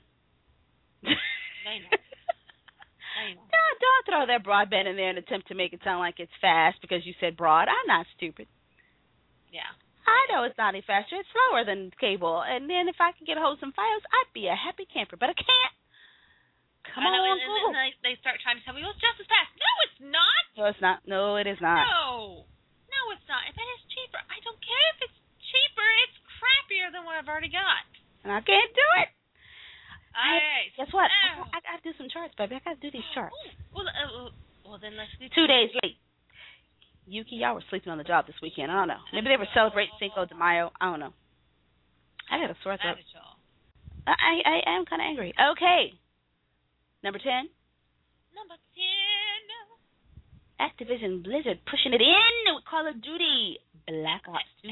They know. They know. Don't, don't throw that broadband in there and attempt to make it sound like it's fast because you said broad. I'm not stupid. Yeah. I know it's not any faster. It's slower than cable. And then if I could get a hold of some FiOS, I'd be a happy camper. But I can't. Come I know, on, and, Google. and then they, they start trying to tell me, well, it's just as fast. No, it's not. No, it's not. No, it is not. No. No, it's not. already got. And I can't do it. All right. Guess what? So, I, I got to do some charts, baby. I got to do these charts. Well, uh, well, then let's do Two days late. Yuki, y'all were sleeping on the job this weekend. I don't know. Maybe they were celebrating Cinco de Mayo. I don't know. I got a sore throat. I, I, I am kind of angry. Okay. Number ten. Number ten. Activision Blizzard pushing it in with Call of Duty Black Ops two.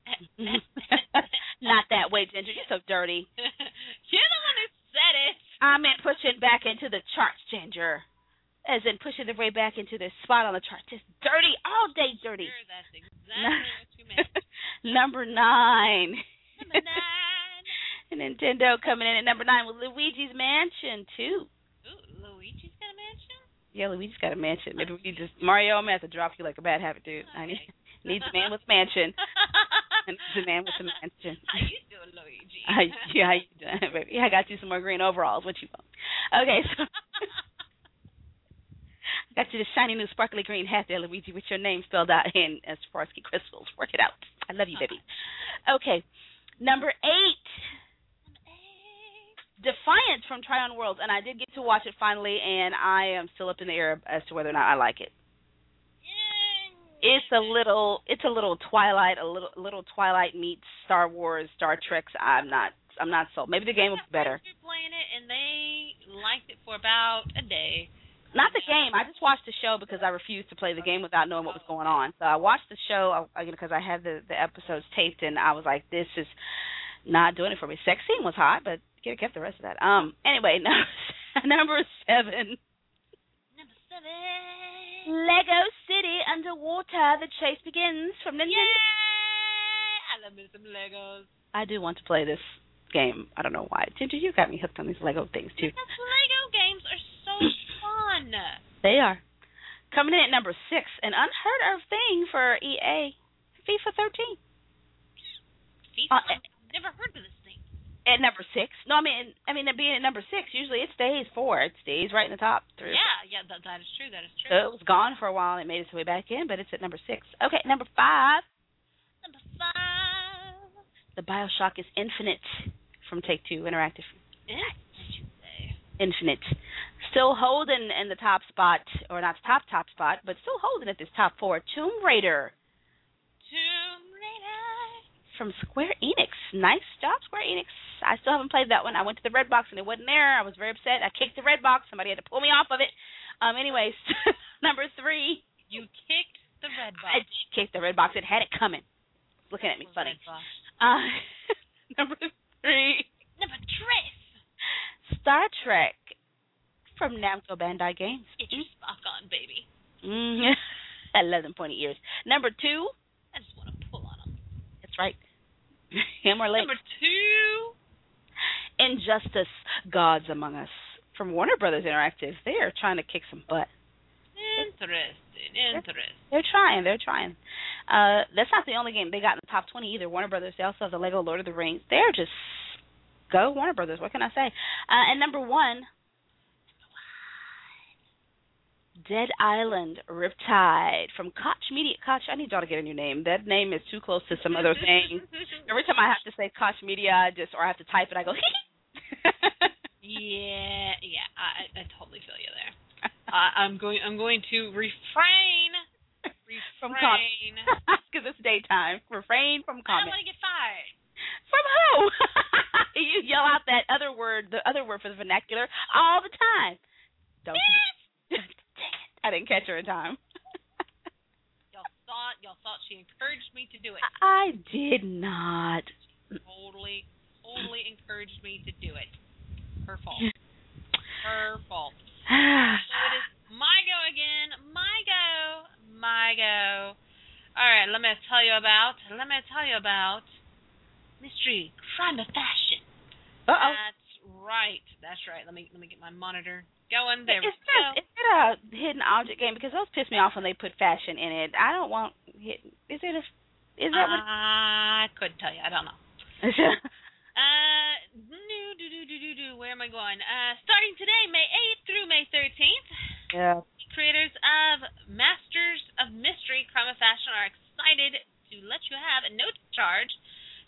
Not that way, Ginger. You're so dirty. You're the one who said it. I meant pushing back into the charts, Ginger. As in pushing the way back into their spot on the chart. Just dirty, all day dirty. Sure, that's exactly what you meant. Number nine. Number nine. Nintendo coming in at number nine with Luigi's Mansion two. Ooh, Luigi's got a mansion? Yeah, Luigi's got a mansion. Maybe we just Mario, I'm gonna have to drop you like a bad habit, dude. I need needs a man with mansion. And needs a man with a mansion. How you doing, Luigi? I, yeah, how you doing, baby? I got you some more green overalls. What you want? Okay, so got you the shiny new sparkly green hat there, Luigi, with your name spelled out in uh, Swarovski crystals. Work it out. I love you, baby. Okay, number eight. Defiance from Tryon Worlds, and I did get to watch it finally, and I am still up in the air as to whether or not I like it. It's a little, it's a little Twilight, a little, little Twilight meets Star Wars, Star Trek. I'm not, I'm not sold. Maybe the game will be better. Playing it, and they liked it for about a day. Not the game. I just watched the show because I refused to play the game without knowing what was going on. So I watched the show because I had the the episodes taped, and I was like, this is not doing it for me. Sex scene was hot, but could have kept the rest of that. Um. Anyway, no, number seven. Number seven. Lego City Underwater. The chase begins from Nintendo. Yay! I love me some Legos. I do want to play this game. I don't know why. Ginger, you got me hooked on these Lego things too. Because Lego games are so fun. They are. Coming in at number six, an unheard of thing for E A, FIFA thirteen. FIFA? Uh, I've never heard of this thing. At number six. No, I mean, I mean, it being at number six, usually it stays four. It stays right in the top three. Yeah, yeah, that, that is true. That is true. So it was gone for a while, and it made its way back in, but it's at number six. Okay, number five. Number five. The BioShock is Infinite from Take-Two Interactive. Yeah, what you say? Infinite. Still holding in the top spot, or not top, top spot, but still holding at this top four. Tomb Raider. Tomb Raider. From Square Enix. Nice job, Square Enix. I still haven't played that one. I went to the red box and it wasn't there. I was very upset. I kicked the red box. Somebody had to pull me off of it. Um. Anyways, number three. You kicked the red box. I kicked the red box. It had it coming. Looking at me Red funny. box. Uh, number three. Number three. Star Trek from Namco Bandai Games. Get your Spock on, baby. Mm-hmm. I love them pointy ears. Number two. I just want to pull on them. That's right. Him or late. Number two. Injustice, Gods Among Us from Warner Brothers Interactive. They are trying to kick some butt. Interesting, interesting. They're trying, they're trying. Uh, that's not the only game they got in the top twenty either. Warner Brothers, they also have the Lego Lord of the Rings. They're just, go Warner Brothers, what can I say? Uh, and number one, Dead Island Riptide from Koch Media. Koch, I need y'all to get a new name. That name is too close to some other thing. Every time I have to say Koch Media, I just, or I have to type it, I go, Yeah, yeah, I, I totally feel you there. uh, I'm going, I'm going to refrain, refrain. From comment. Because it's daytime. Refrain from I comment. don't want to get fired. From who? You yell out that other word, the other word for the vernacular, all the time. Don't you? Dang it. I didn't catch her in time. Y'all thought, y'all thought she encouraged me to do it. I did not. Totally, totally encouraged me to do it. Her fault. Her fault. So it is my go again. My go. My go. All right, let me tell you about, let me tell you about Mystery Crime of Fashion. Uh-oh. That's right. That's right. Let me let me get my monitor going. There we Is go. it, is it a hidden object game? Because those piss me off when they put fashion in it. I don't want hidden. Is it a, is that what? I couldn't tell you. I don't know. Uh, no, do, do, do, do, do. Where am I going? Uh, starting today, May eighth through May thirteenth, Yeah. the creators of Masters of Mystery Crime of Fashion are excited to let you have, at no charge,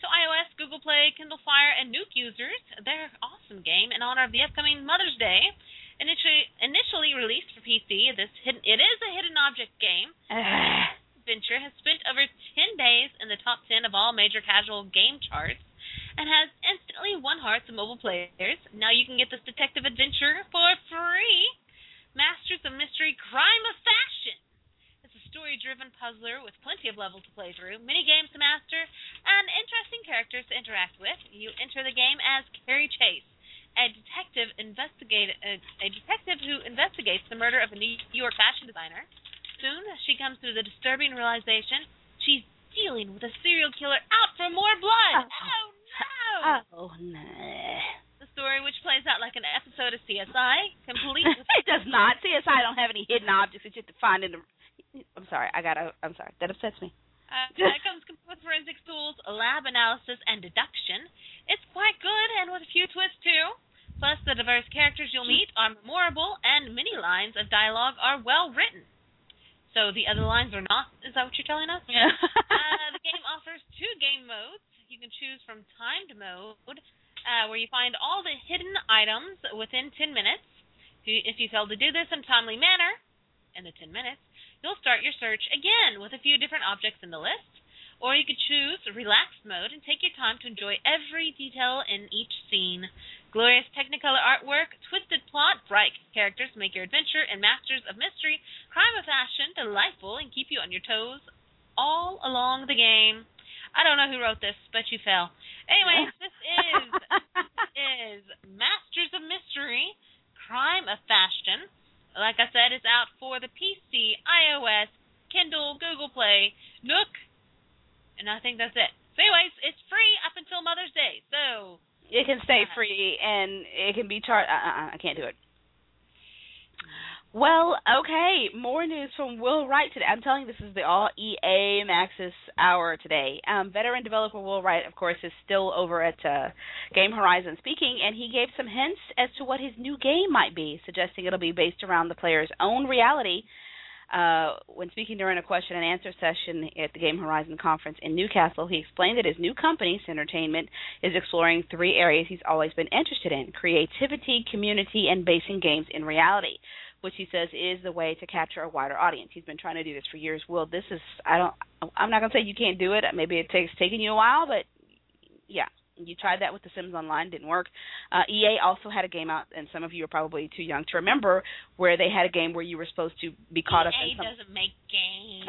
to iOS, Google Play, Kindle Fire, and Nuke users their awesome game in honor of the upcoming Mother's Day. Initially, initially released for P C, this hidden, it is a hidden object game. Adventure has spent over ten days in the top ten of all major casual game charts and has instantly won hearts of mobile players. Now you can get this detective adventure for free. Masters of Mystery: Crime of Fashion. It's a story-driven puzzler with plenty of levels to play through, many games to master, and interesting characters to interact with. You enter the game as Carrie Chase, a detective investigate a, a detective who investigates the murder of a New York fashion designer. Soon, she comes to the disturbing realization she's dealing with a serial killer out for more blood. Oh, oh no! Oh, no. The story, which plays out like an episode of C S I, complete with... It does not. C S I don't have any hidden objects that you have to find in the... I'm sorry. I gotta... I'm sorry. That upsets me. Uh, that comes with forensics tools, lab analysis, and deduction. It's quite good, and with a few twists, too. Plus, the diverse characters you'll meet are memorable, and many lines of dialogue are well written. So the other lines are not? Is that what you're telling us? Yeah. uh, the game offers two game modes. You can choose from timed mode, uh, where you find all the hidden items within ten minutes. If you, if you fail to do this in a timely manner, in the ten minutes, you'll start your search again with a few different objects in the list. Or you could choose relaxed mode and take your time to enjoy every detail in each scene. Glorious Technicolor artwork, twisted plot, bright characters make your adventure in Masters of Mystery, Crime of Fashion delightful and keep you on your toes all along the game. I don't know who wrote this, but you fell. Anyways, this is is Masters of Mystery, Crime of Fashion. Like I said, it's out for the P C, iOS, Kindle, Google Play, Nook, and I think that's it. So anyways, it's free up until Mother's Day, so... It can stay free, and it can be charged. Uh-uh, I can't do it. Well, okay, more news from Will Wright today. I'm telling you, this is the all E A Maxis hour today. Um, veteran developer Will Wright, of course, is still over at uh, Game Horizon speaking, and he gave some hints as to what his new game might be, suggesting it'll be based around the player's own reality. Uh, when speaking during a question and answer session at the Game Horizon conference in Newcastle, he explained that his new company, Entertainment, is exploring three areas he's always been interested in: creativity, community, and basing games in reality, which he says is the way to capture a wider audience. He's been trying to do this for years. Well, this is, I don't, I'm not going to say you can't do it. Maybe it takes taking you a while, but yeah. You tried that with The Sims Online, didn't work. Uh, E A also had a game out, and some of you are probably too young to remember, where they had a game where you were supposed to be caught up in E A some... doesn't make games.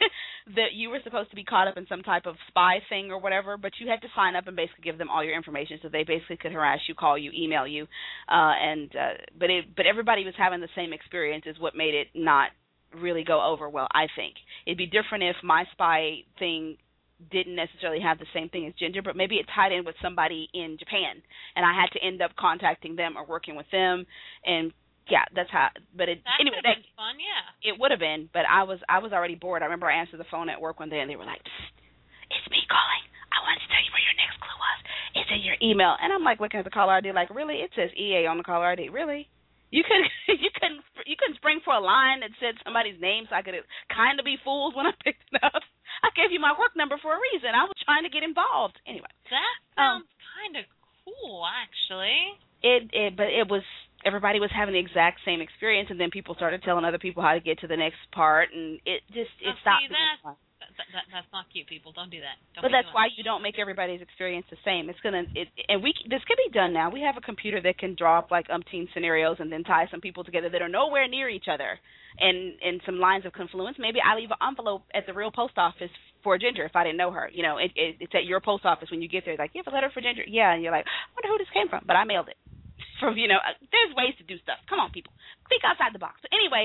that you were supposed to be caught up in some type of spy thing or whatever, but you had to sign up and basically give them all your information so they basically could harass you, call you, email you. Uh, and uh, but it, but everybody was having the same experience is what made it not really go over well, I think. It'd be different if my spy thing didn't necessarily have the same thing as Ginger, but maybe it tied in with somebody in Japan, and I had to end up contacting them or working with them, and yeah, that's how. But it that anyway, that been fun, yeah. It would have been, but I was I was already bored. I remember I answered the phone at work one day, and they were like, "It's me calling. I wanted to tell you where your next clue was. It's in your email." And I'm like looking at the caller I D, like, really? It says E A on the caller I D, really? You couldn't you couldn't you couldn't spring for a line that said somebody's name so I could kind of be fooled when I picked it up. I gave you my work number for a reason. I was trying to get involved. Anyway, that sounds um, kind of cool, actually. It, it, but it was everybody was having the exact same experience, and then people started telling other people how to get to the next part, and it just it oh, stopped. See, that, that, that, that's not cute, people. Don't do that. Don't but that's why much. you don't make everybody's experience the same. It's gonna, it, and we this can be done now. We have a computer that can draw up like umpteen scenarios and then tie some people together that are nowhere near each other, and and some lines of confluence. Maybe I leave an envelope at the real post office for Ginger if I didn't know her. You know, it, it, it's at your post office when you get there. Like, you have a letter for Ginger? Yeah, and you're like, I wonder who this came from, but I mailed it. From you know, there's ways to do stuff. Come on, people, think outside the box. So anyway,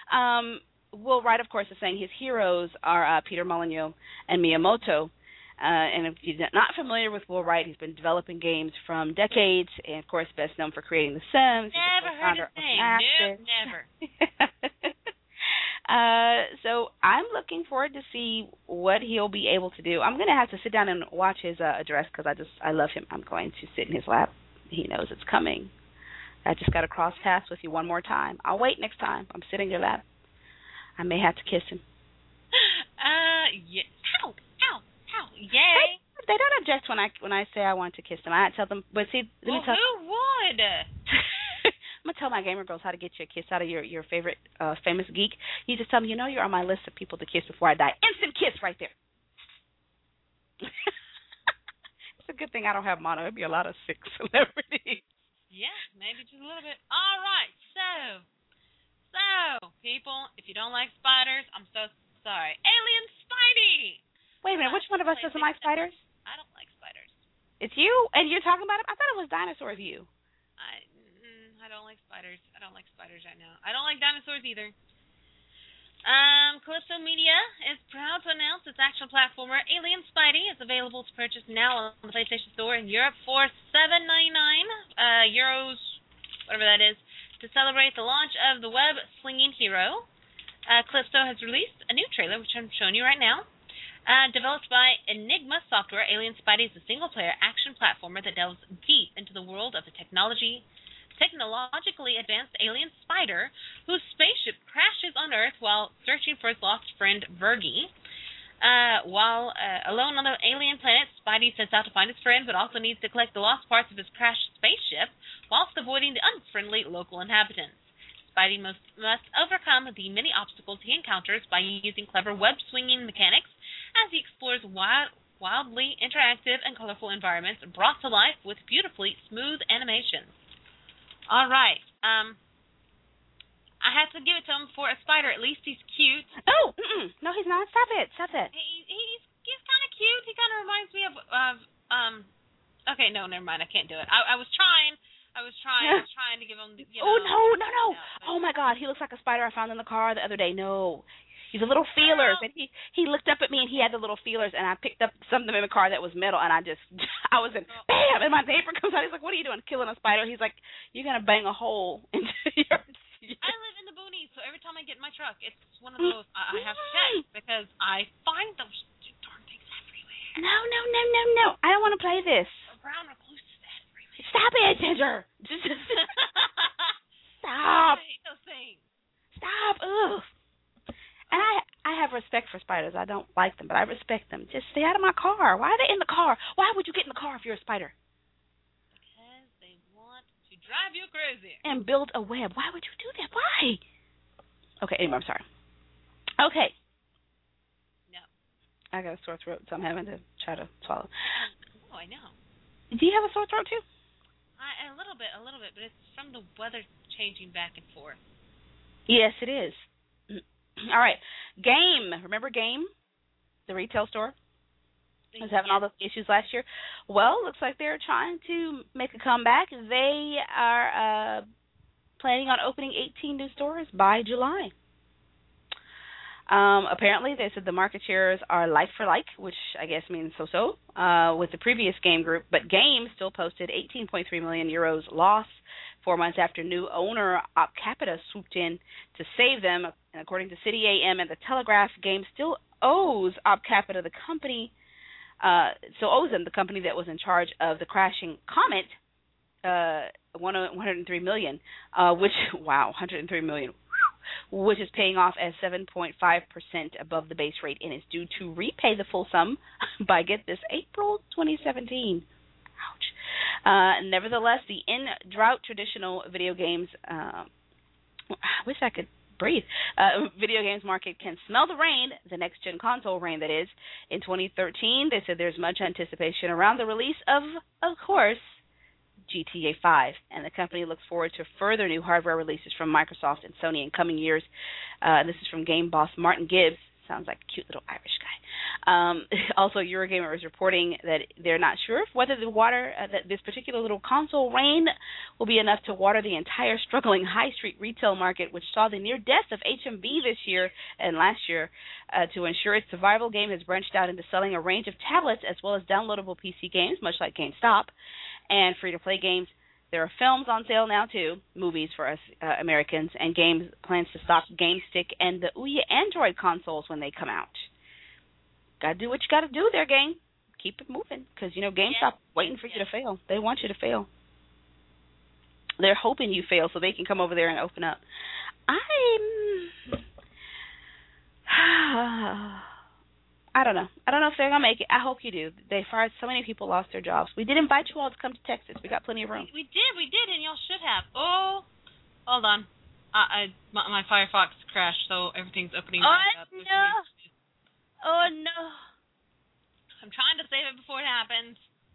um. Will Wright, of course, is saying his heroes are uh, Peter Molyneux and Miyamoto. Uh, and if you're not familiar with Will Wright, he's been developing games from decades, and, of course, best known for creating The Sims. Never heard his name. Nope, never. uh, so I'm looking forward to see what he'll be able to do. I'm going to have to sit down and watch his uh, address because I just I love him. I'm going to sit in his lap. He knows it's coming. I just got to cross paths with you one more time. I'll wait next time. I'm sitting in your lap. I may have to kiss him. Uh, yeah. Ow, ow, ow, yay. Happy they don't object when I when I say I want to kiss them. I tell them, but see, let well, me tell. Who would? I'm gonna tell my gamer girls how to get you a kiss out of your your favorite uh, famous geek. You just tell them, you know, you're on my list of people to kiss before I die. Instant kiss right there. It's a good thing I don't have mono. There'd be a lot of sick celebrities. Yeah, maybe just a little bit. All right, so so people, if you don't like spiders, I'm so sorry. Alien Spidey. Wait a minute, which one of us doesn't like spiders? I don't like spiders. It's you, and you're talking about it. I thought it was dinosaurs. You. I. I don't like spiders. I don't like spiders right now. I don't like dinosaurs either. Um, Calypso Media is proud to announce its action platformer Alien Spidey is available to purchase now on the PlayStation Store in Europe for seven ninety-nine uh, euros, whatever that is, to celebrate the launch of the web-slinging hero. Uh, Calypso has released a new trailer, which I'm showing you right now. Uh, developed by Enigma Software, Alien Spidey is a single-player action platformer that delves deep into the world of the technology. technologically advanced alien spider whose spaceship crashes on Earth while searching for his lost friend Vergi. Uh, while uh, alone on the alien planet, Spidey sets out to find his friend, but also needs to collect the lost parts of his crashed spaceship whilst avoiding the unfriendly local inhabitants. Spidey must, must overcome the many obstacles he encounters by using clever web-swinging mechanics as he explores wild, wildly interactive and colorful environments brought to life with beautifully smooth animations. All right. Um, I have to give it to him for a spider. At least he's cute. Oh, mm-mm. No, he's not. Stop it. Stop it. He, he's he's kind of cute. He kind of reminds me of of um. Okay, no, never mind. I can't do it. I, I was trying. I was trying. I was trying to give him. You know, oh no, no, no! You know, Oh my God, he looks like a spider I found in the car the other day. No. He's a little feelers, and he he looked up at me, and he had the little feelers, and I picked up something in the car that was metal, and I just, I was in, bam, and my neighbor comes out, he's like, what are you doing, killing a spider? He's like, you're going to bang a hole into your... I live in the boonies, so every time I get in my truck, it's one of those, I, I have to check, because I find those darn things everywhere. No, no, no, no, no, I don't want to play this. Brown recluses everywhere. Stop it, Ginger. Stop. I hate those things. Stop, ugh. And I I have respect for spiders. I don't like them, but I respect them. Just stay out of my car. Why are they in the car? Why would you get in the car if you're a spider? Because they want to drive you crazy. And build a web. Why would you do that? Why? Okay, anyway, I'm sorry. Okay. No. I got a sore throat, so I'm having to try to swallow. Oh, I know. Do you have a sore throat, too? I, a little bit, a little bit, but it's from the weather changing back and forth. Yes, it is. All right. Game. Remember Game? The retail store? Was having all those issues last year. Well, looks like they're trying to make a comeback. They are uh, planning on opening eighteen new stores by July. Um, apparently, they said the market shares are like for like, which I guess means so-so, uh, with the previous Game group. But Game still posted eighteen point three million euros loss four months after new owner Op Capita swooped in to save them. And according to City A M and The Telegraph, Game still owes Op Capita, the company, uh, still owes them, the company that was in charge of the crashing Comet, uh, one hundred three million dollars, uh, which, wow, one hundred three million dollars, which is paying off as seven point five percent above the base rate and is due to repay the full sum by, get this, April twenty seventeen. Ouch. Uh, nevertheless, the in-drought traditional video games, uh, I wish I could breathe, uh, video games market can smell the rain, the next-gen console rain, that is. In twenty thirteen, they said there's much anticipation around the release of, of course, G T A five, and the company looks forward to further new hardware releases from Microsoft and Sony in coming years. Uh, this is from game boss Martin Gibbs. Sounds like a cute little Irish guy. Um, also, Eurogamer is reporting that they're not sure whether the water, uh, that this particular little console rain will be enough to water the entire struggling high street retail market, which saw the near death of H M V this year and last year. Uh, to ensure its survival, Game has branched out into selling a range of tablets as well as downloadable P C games, much like GameStop, and free-to-play games. There are films on sale now, too, movies for us uh, Americans, and Game plans to stock GameStick and the Ouya Android consoles when they come out. Got to do what you got to do there, Game. Keep it moving, because, you know, GameStop yeah. waiting for yeah. you to fail. They want you to fail. They're hoping you fail so they can come over there and open up. I'm... I don't know. I don't know if they're gonna make it. I hope you do. They fired so many people, lost their jobs. We did invite you all to come to Texas. We got plenty of room. We, we did, we did, and y'all should have. Oh, hold on. I, I my, my Firefox crashed, so everything's opening oh, back up. No. Oh no! I'm trying to save it before it happens.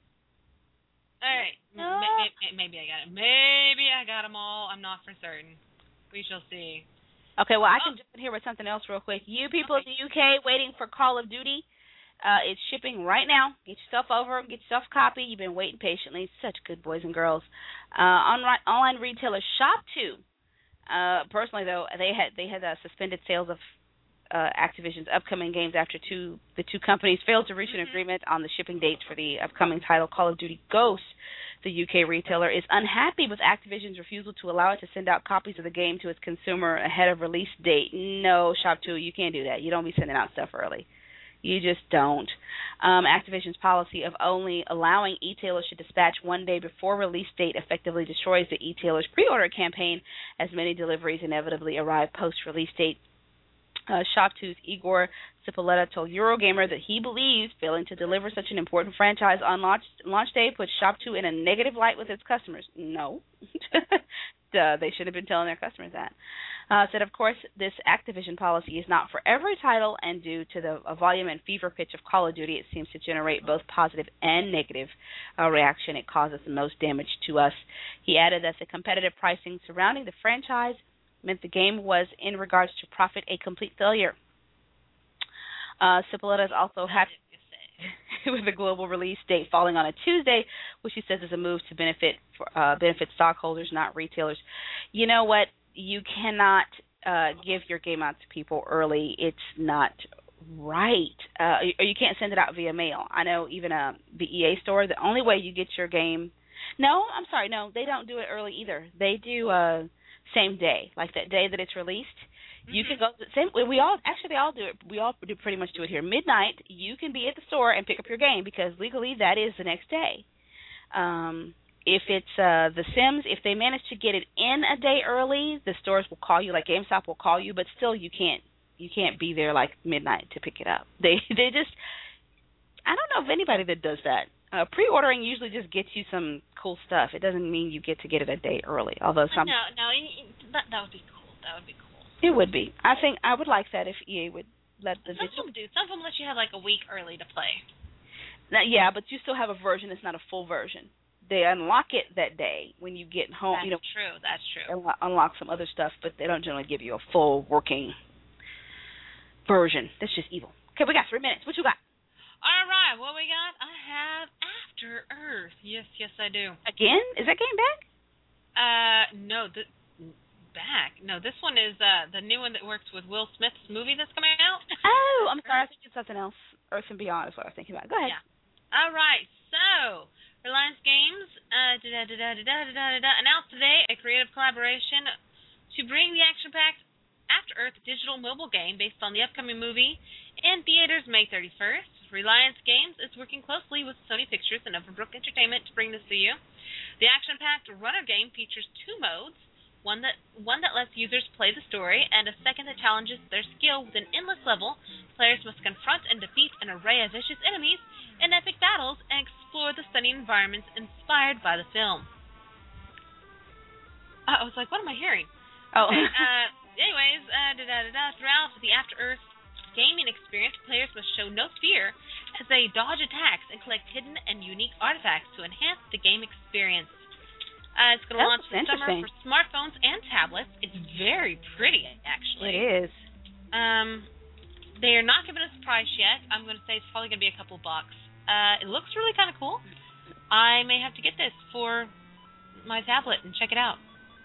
All right, no. maybe, maybe I got it. Maybe I got them all. I'm not for certain. We shall see. Okay, well, I can Oh. jump in here with something else real quick. You people Okay. in the U K waiting for Call of Duty, uh, it's shipping right now. Get yourself over, get yourself a copy. You've been waiting patiently. Such good boys and girls. Uh, online, online retailer ShopTo. Uh, personally, though, they had they had uh, suspended sales of uh, Activision's upcoming games after two the two companies failed to reach an Mm-hmm. agreement on the shipping dates for the upcoming title Call of Duty Ghosts. The U K retailer is unhappy with Activision's refusal to allow it to send out copies of the game to its consumer ahead of release date. No, ShopTo, you can't do that. You don't be sending out stuff early. You just don't. Um, Activision's policy of only allowing e-tailers to dispatch one day before release date effectively destroys the e-tailer's pre-order campaign, as many deliveries inevitably arrive post-release date. Uh, ShopTo's Igor Cipolletta told Eurogamer that he believes failing to deliver such an important franchise on launch, launch day puts ShopTo in a negative light with its customers. No. Duh, they should have been telling their customers that. Uh, said, of course, this Activision policy is not for every title, and due to the uh, volume and fever pitch of Call of Duty, it seems to generate both positive and negative uh, reaction. It causes the most damage to us. He added that the competitive pricing surrounding the franchise meant the game was, in regards to profit, a complete failure. Uh, Cipolletta is also happy with the global release date falling on a Tuesday, which he says is a move to benefit for, uh, benefit stockholders, not retailers. You know what? You cannot uh, give your game out to people early. It's not right. Uh, or you can't send it out via mail. I know even uh, the E A store, the only way you get your game... No, I'm sorry, no, they don't do it early either. They do... Uh, same day, like that day that it's released. Mm-hmm. You can go same. We all actually they all do it. We all do pretty much do it here. Midnight, you can be at the store and pick up your game because legally that is the next day. Um, if it's uh, the Sims, if they manage to get it in a day early, the stores will call you. Like GameStop will call you, but still you can't you can't be there like midnight to pick it up. They they just I don't know of anybody that does that. Uh, pre-ordering usually just gets you some cool stuff. It doesn't mean you get to get it a day early. Although some no, no, that, that would be cool. That would be cool. It would be. I think I would like that if E A would let the. Some of them do. Some of them let you have like a week early to play. Now, yeah, but you still have a version that's not a full version. They unlock it that day when you get home. That's you know, true. That's true. Unlock some other stuff, but they don't generally give you a full working version. That's just evil. Okay, we got three minutes. What you got? All right, what we got? I have After Earth. Yes, yes, I do. Again? Is that game back? Uh, no, the, back. No, this one is uh the new one that works with Will Smith's movie that's coming out. Oh, I'm sorry. I was thinking something else. Earth and Beyond is what I was thinking about. Go ahead. Yeah. All right, so Reliance Games uh, da, da, da, da, da, da, da, da, announced today a creative collaboration to bring the action-packed After Earth digital mobile game based on the upcoming movie in theaters May thirty-first. Reliance Games is working closely with Sony Pictures and Overbrook Entertainment to bring this to you. The action-packed runner game features two modes, one that one that lets users play the story, and a second that challenges their skill with an endless level. Players must confront and defeat an array of vicious enemies in epic battles and explore the stunning environments inspired by the film. I was like, what am I hearing? Oh. Okay, uh, anyways, uh, da, da, da, da, throughout the After Earth gaming experience, players must show no fear as they dodge attacks and collect hidden and unique artifacts to enhance the game experience. Uh, it's going to launch this summer for smartphones and tablets. It's very pretty, actually. It is. Um, they are not giving us a price yet. I'm going to say it's probably going to be a couple bucks. Uh, it looks really kind of cool. I may have to get this for my tablet and check it out.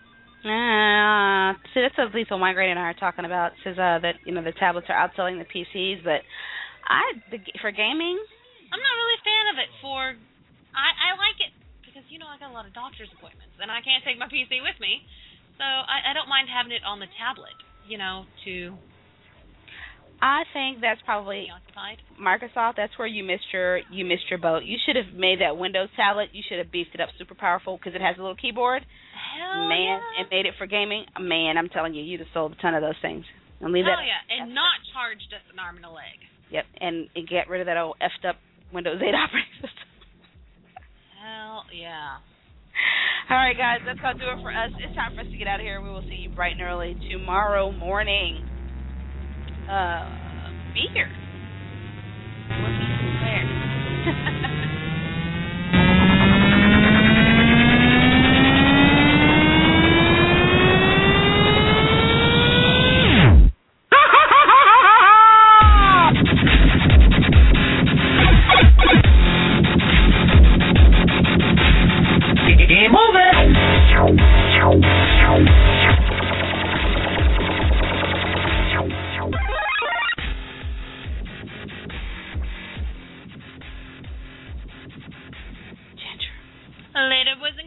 Uh, see, that's what Lethal Migraine and I are talking about. It says uh, that you know the tablets are outselling the P Cs, but I the, for gaming, I'm not really a fan of it. For I, I like it because you know I got a lot of doctor's appointments and I can't take my P C with me, so I, I don't mind having it on the tablet. You know, to. I think that's probably Microsoft. That's where you missed your you missed your boat. You should have made that Windows tablet. You should have beefed it up super powerful because it has a little keyboard. Hell Man, yeah. and made it for gaming. Man, I'm telling you, you'd have sold a ton of those things. And leave Hell that. yeah, and not charged us an arm and a leg. Yep, and, and get rid of that old effed up Windows eight operating system. Hell yeah. All right, guys, that's going to do it for us. It's time for us to get out of here. We will see you bright and early tomorrow morning. Uh, be here. We'll be there. Game over. Later, boys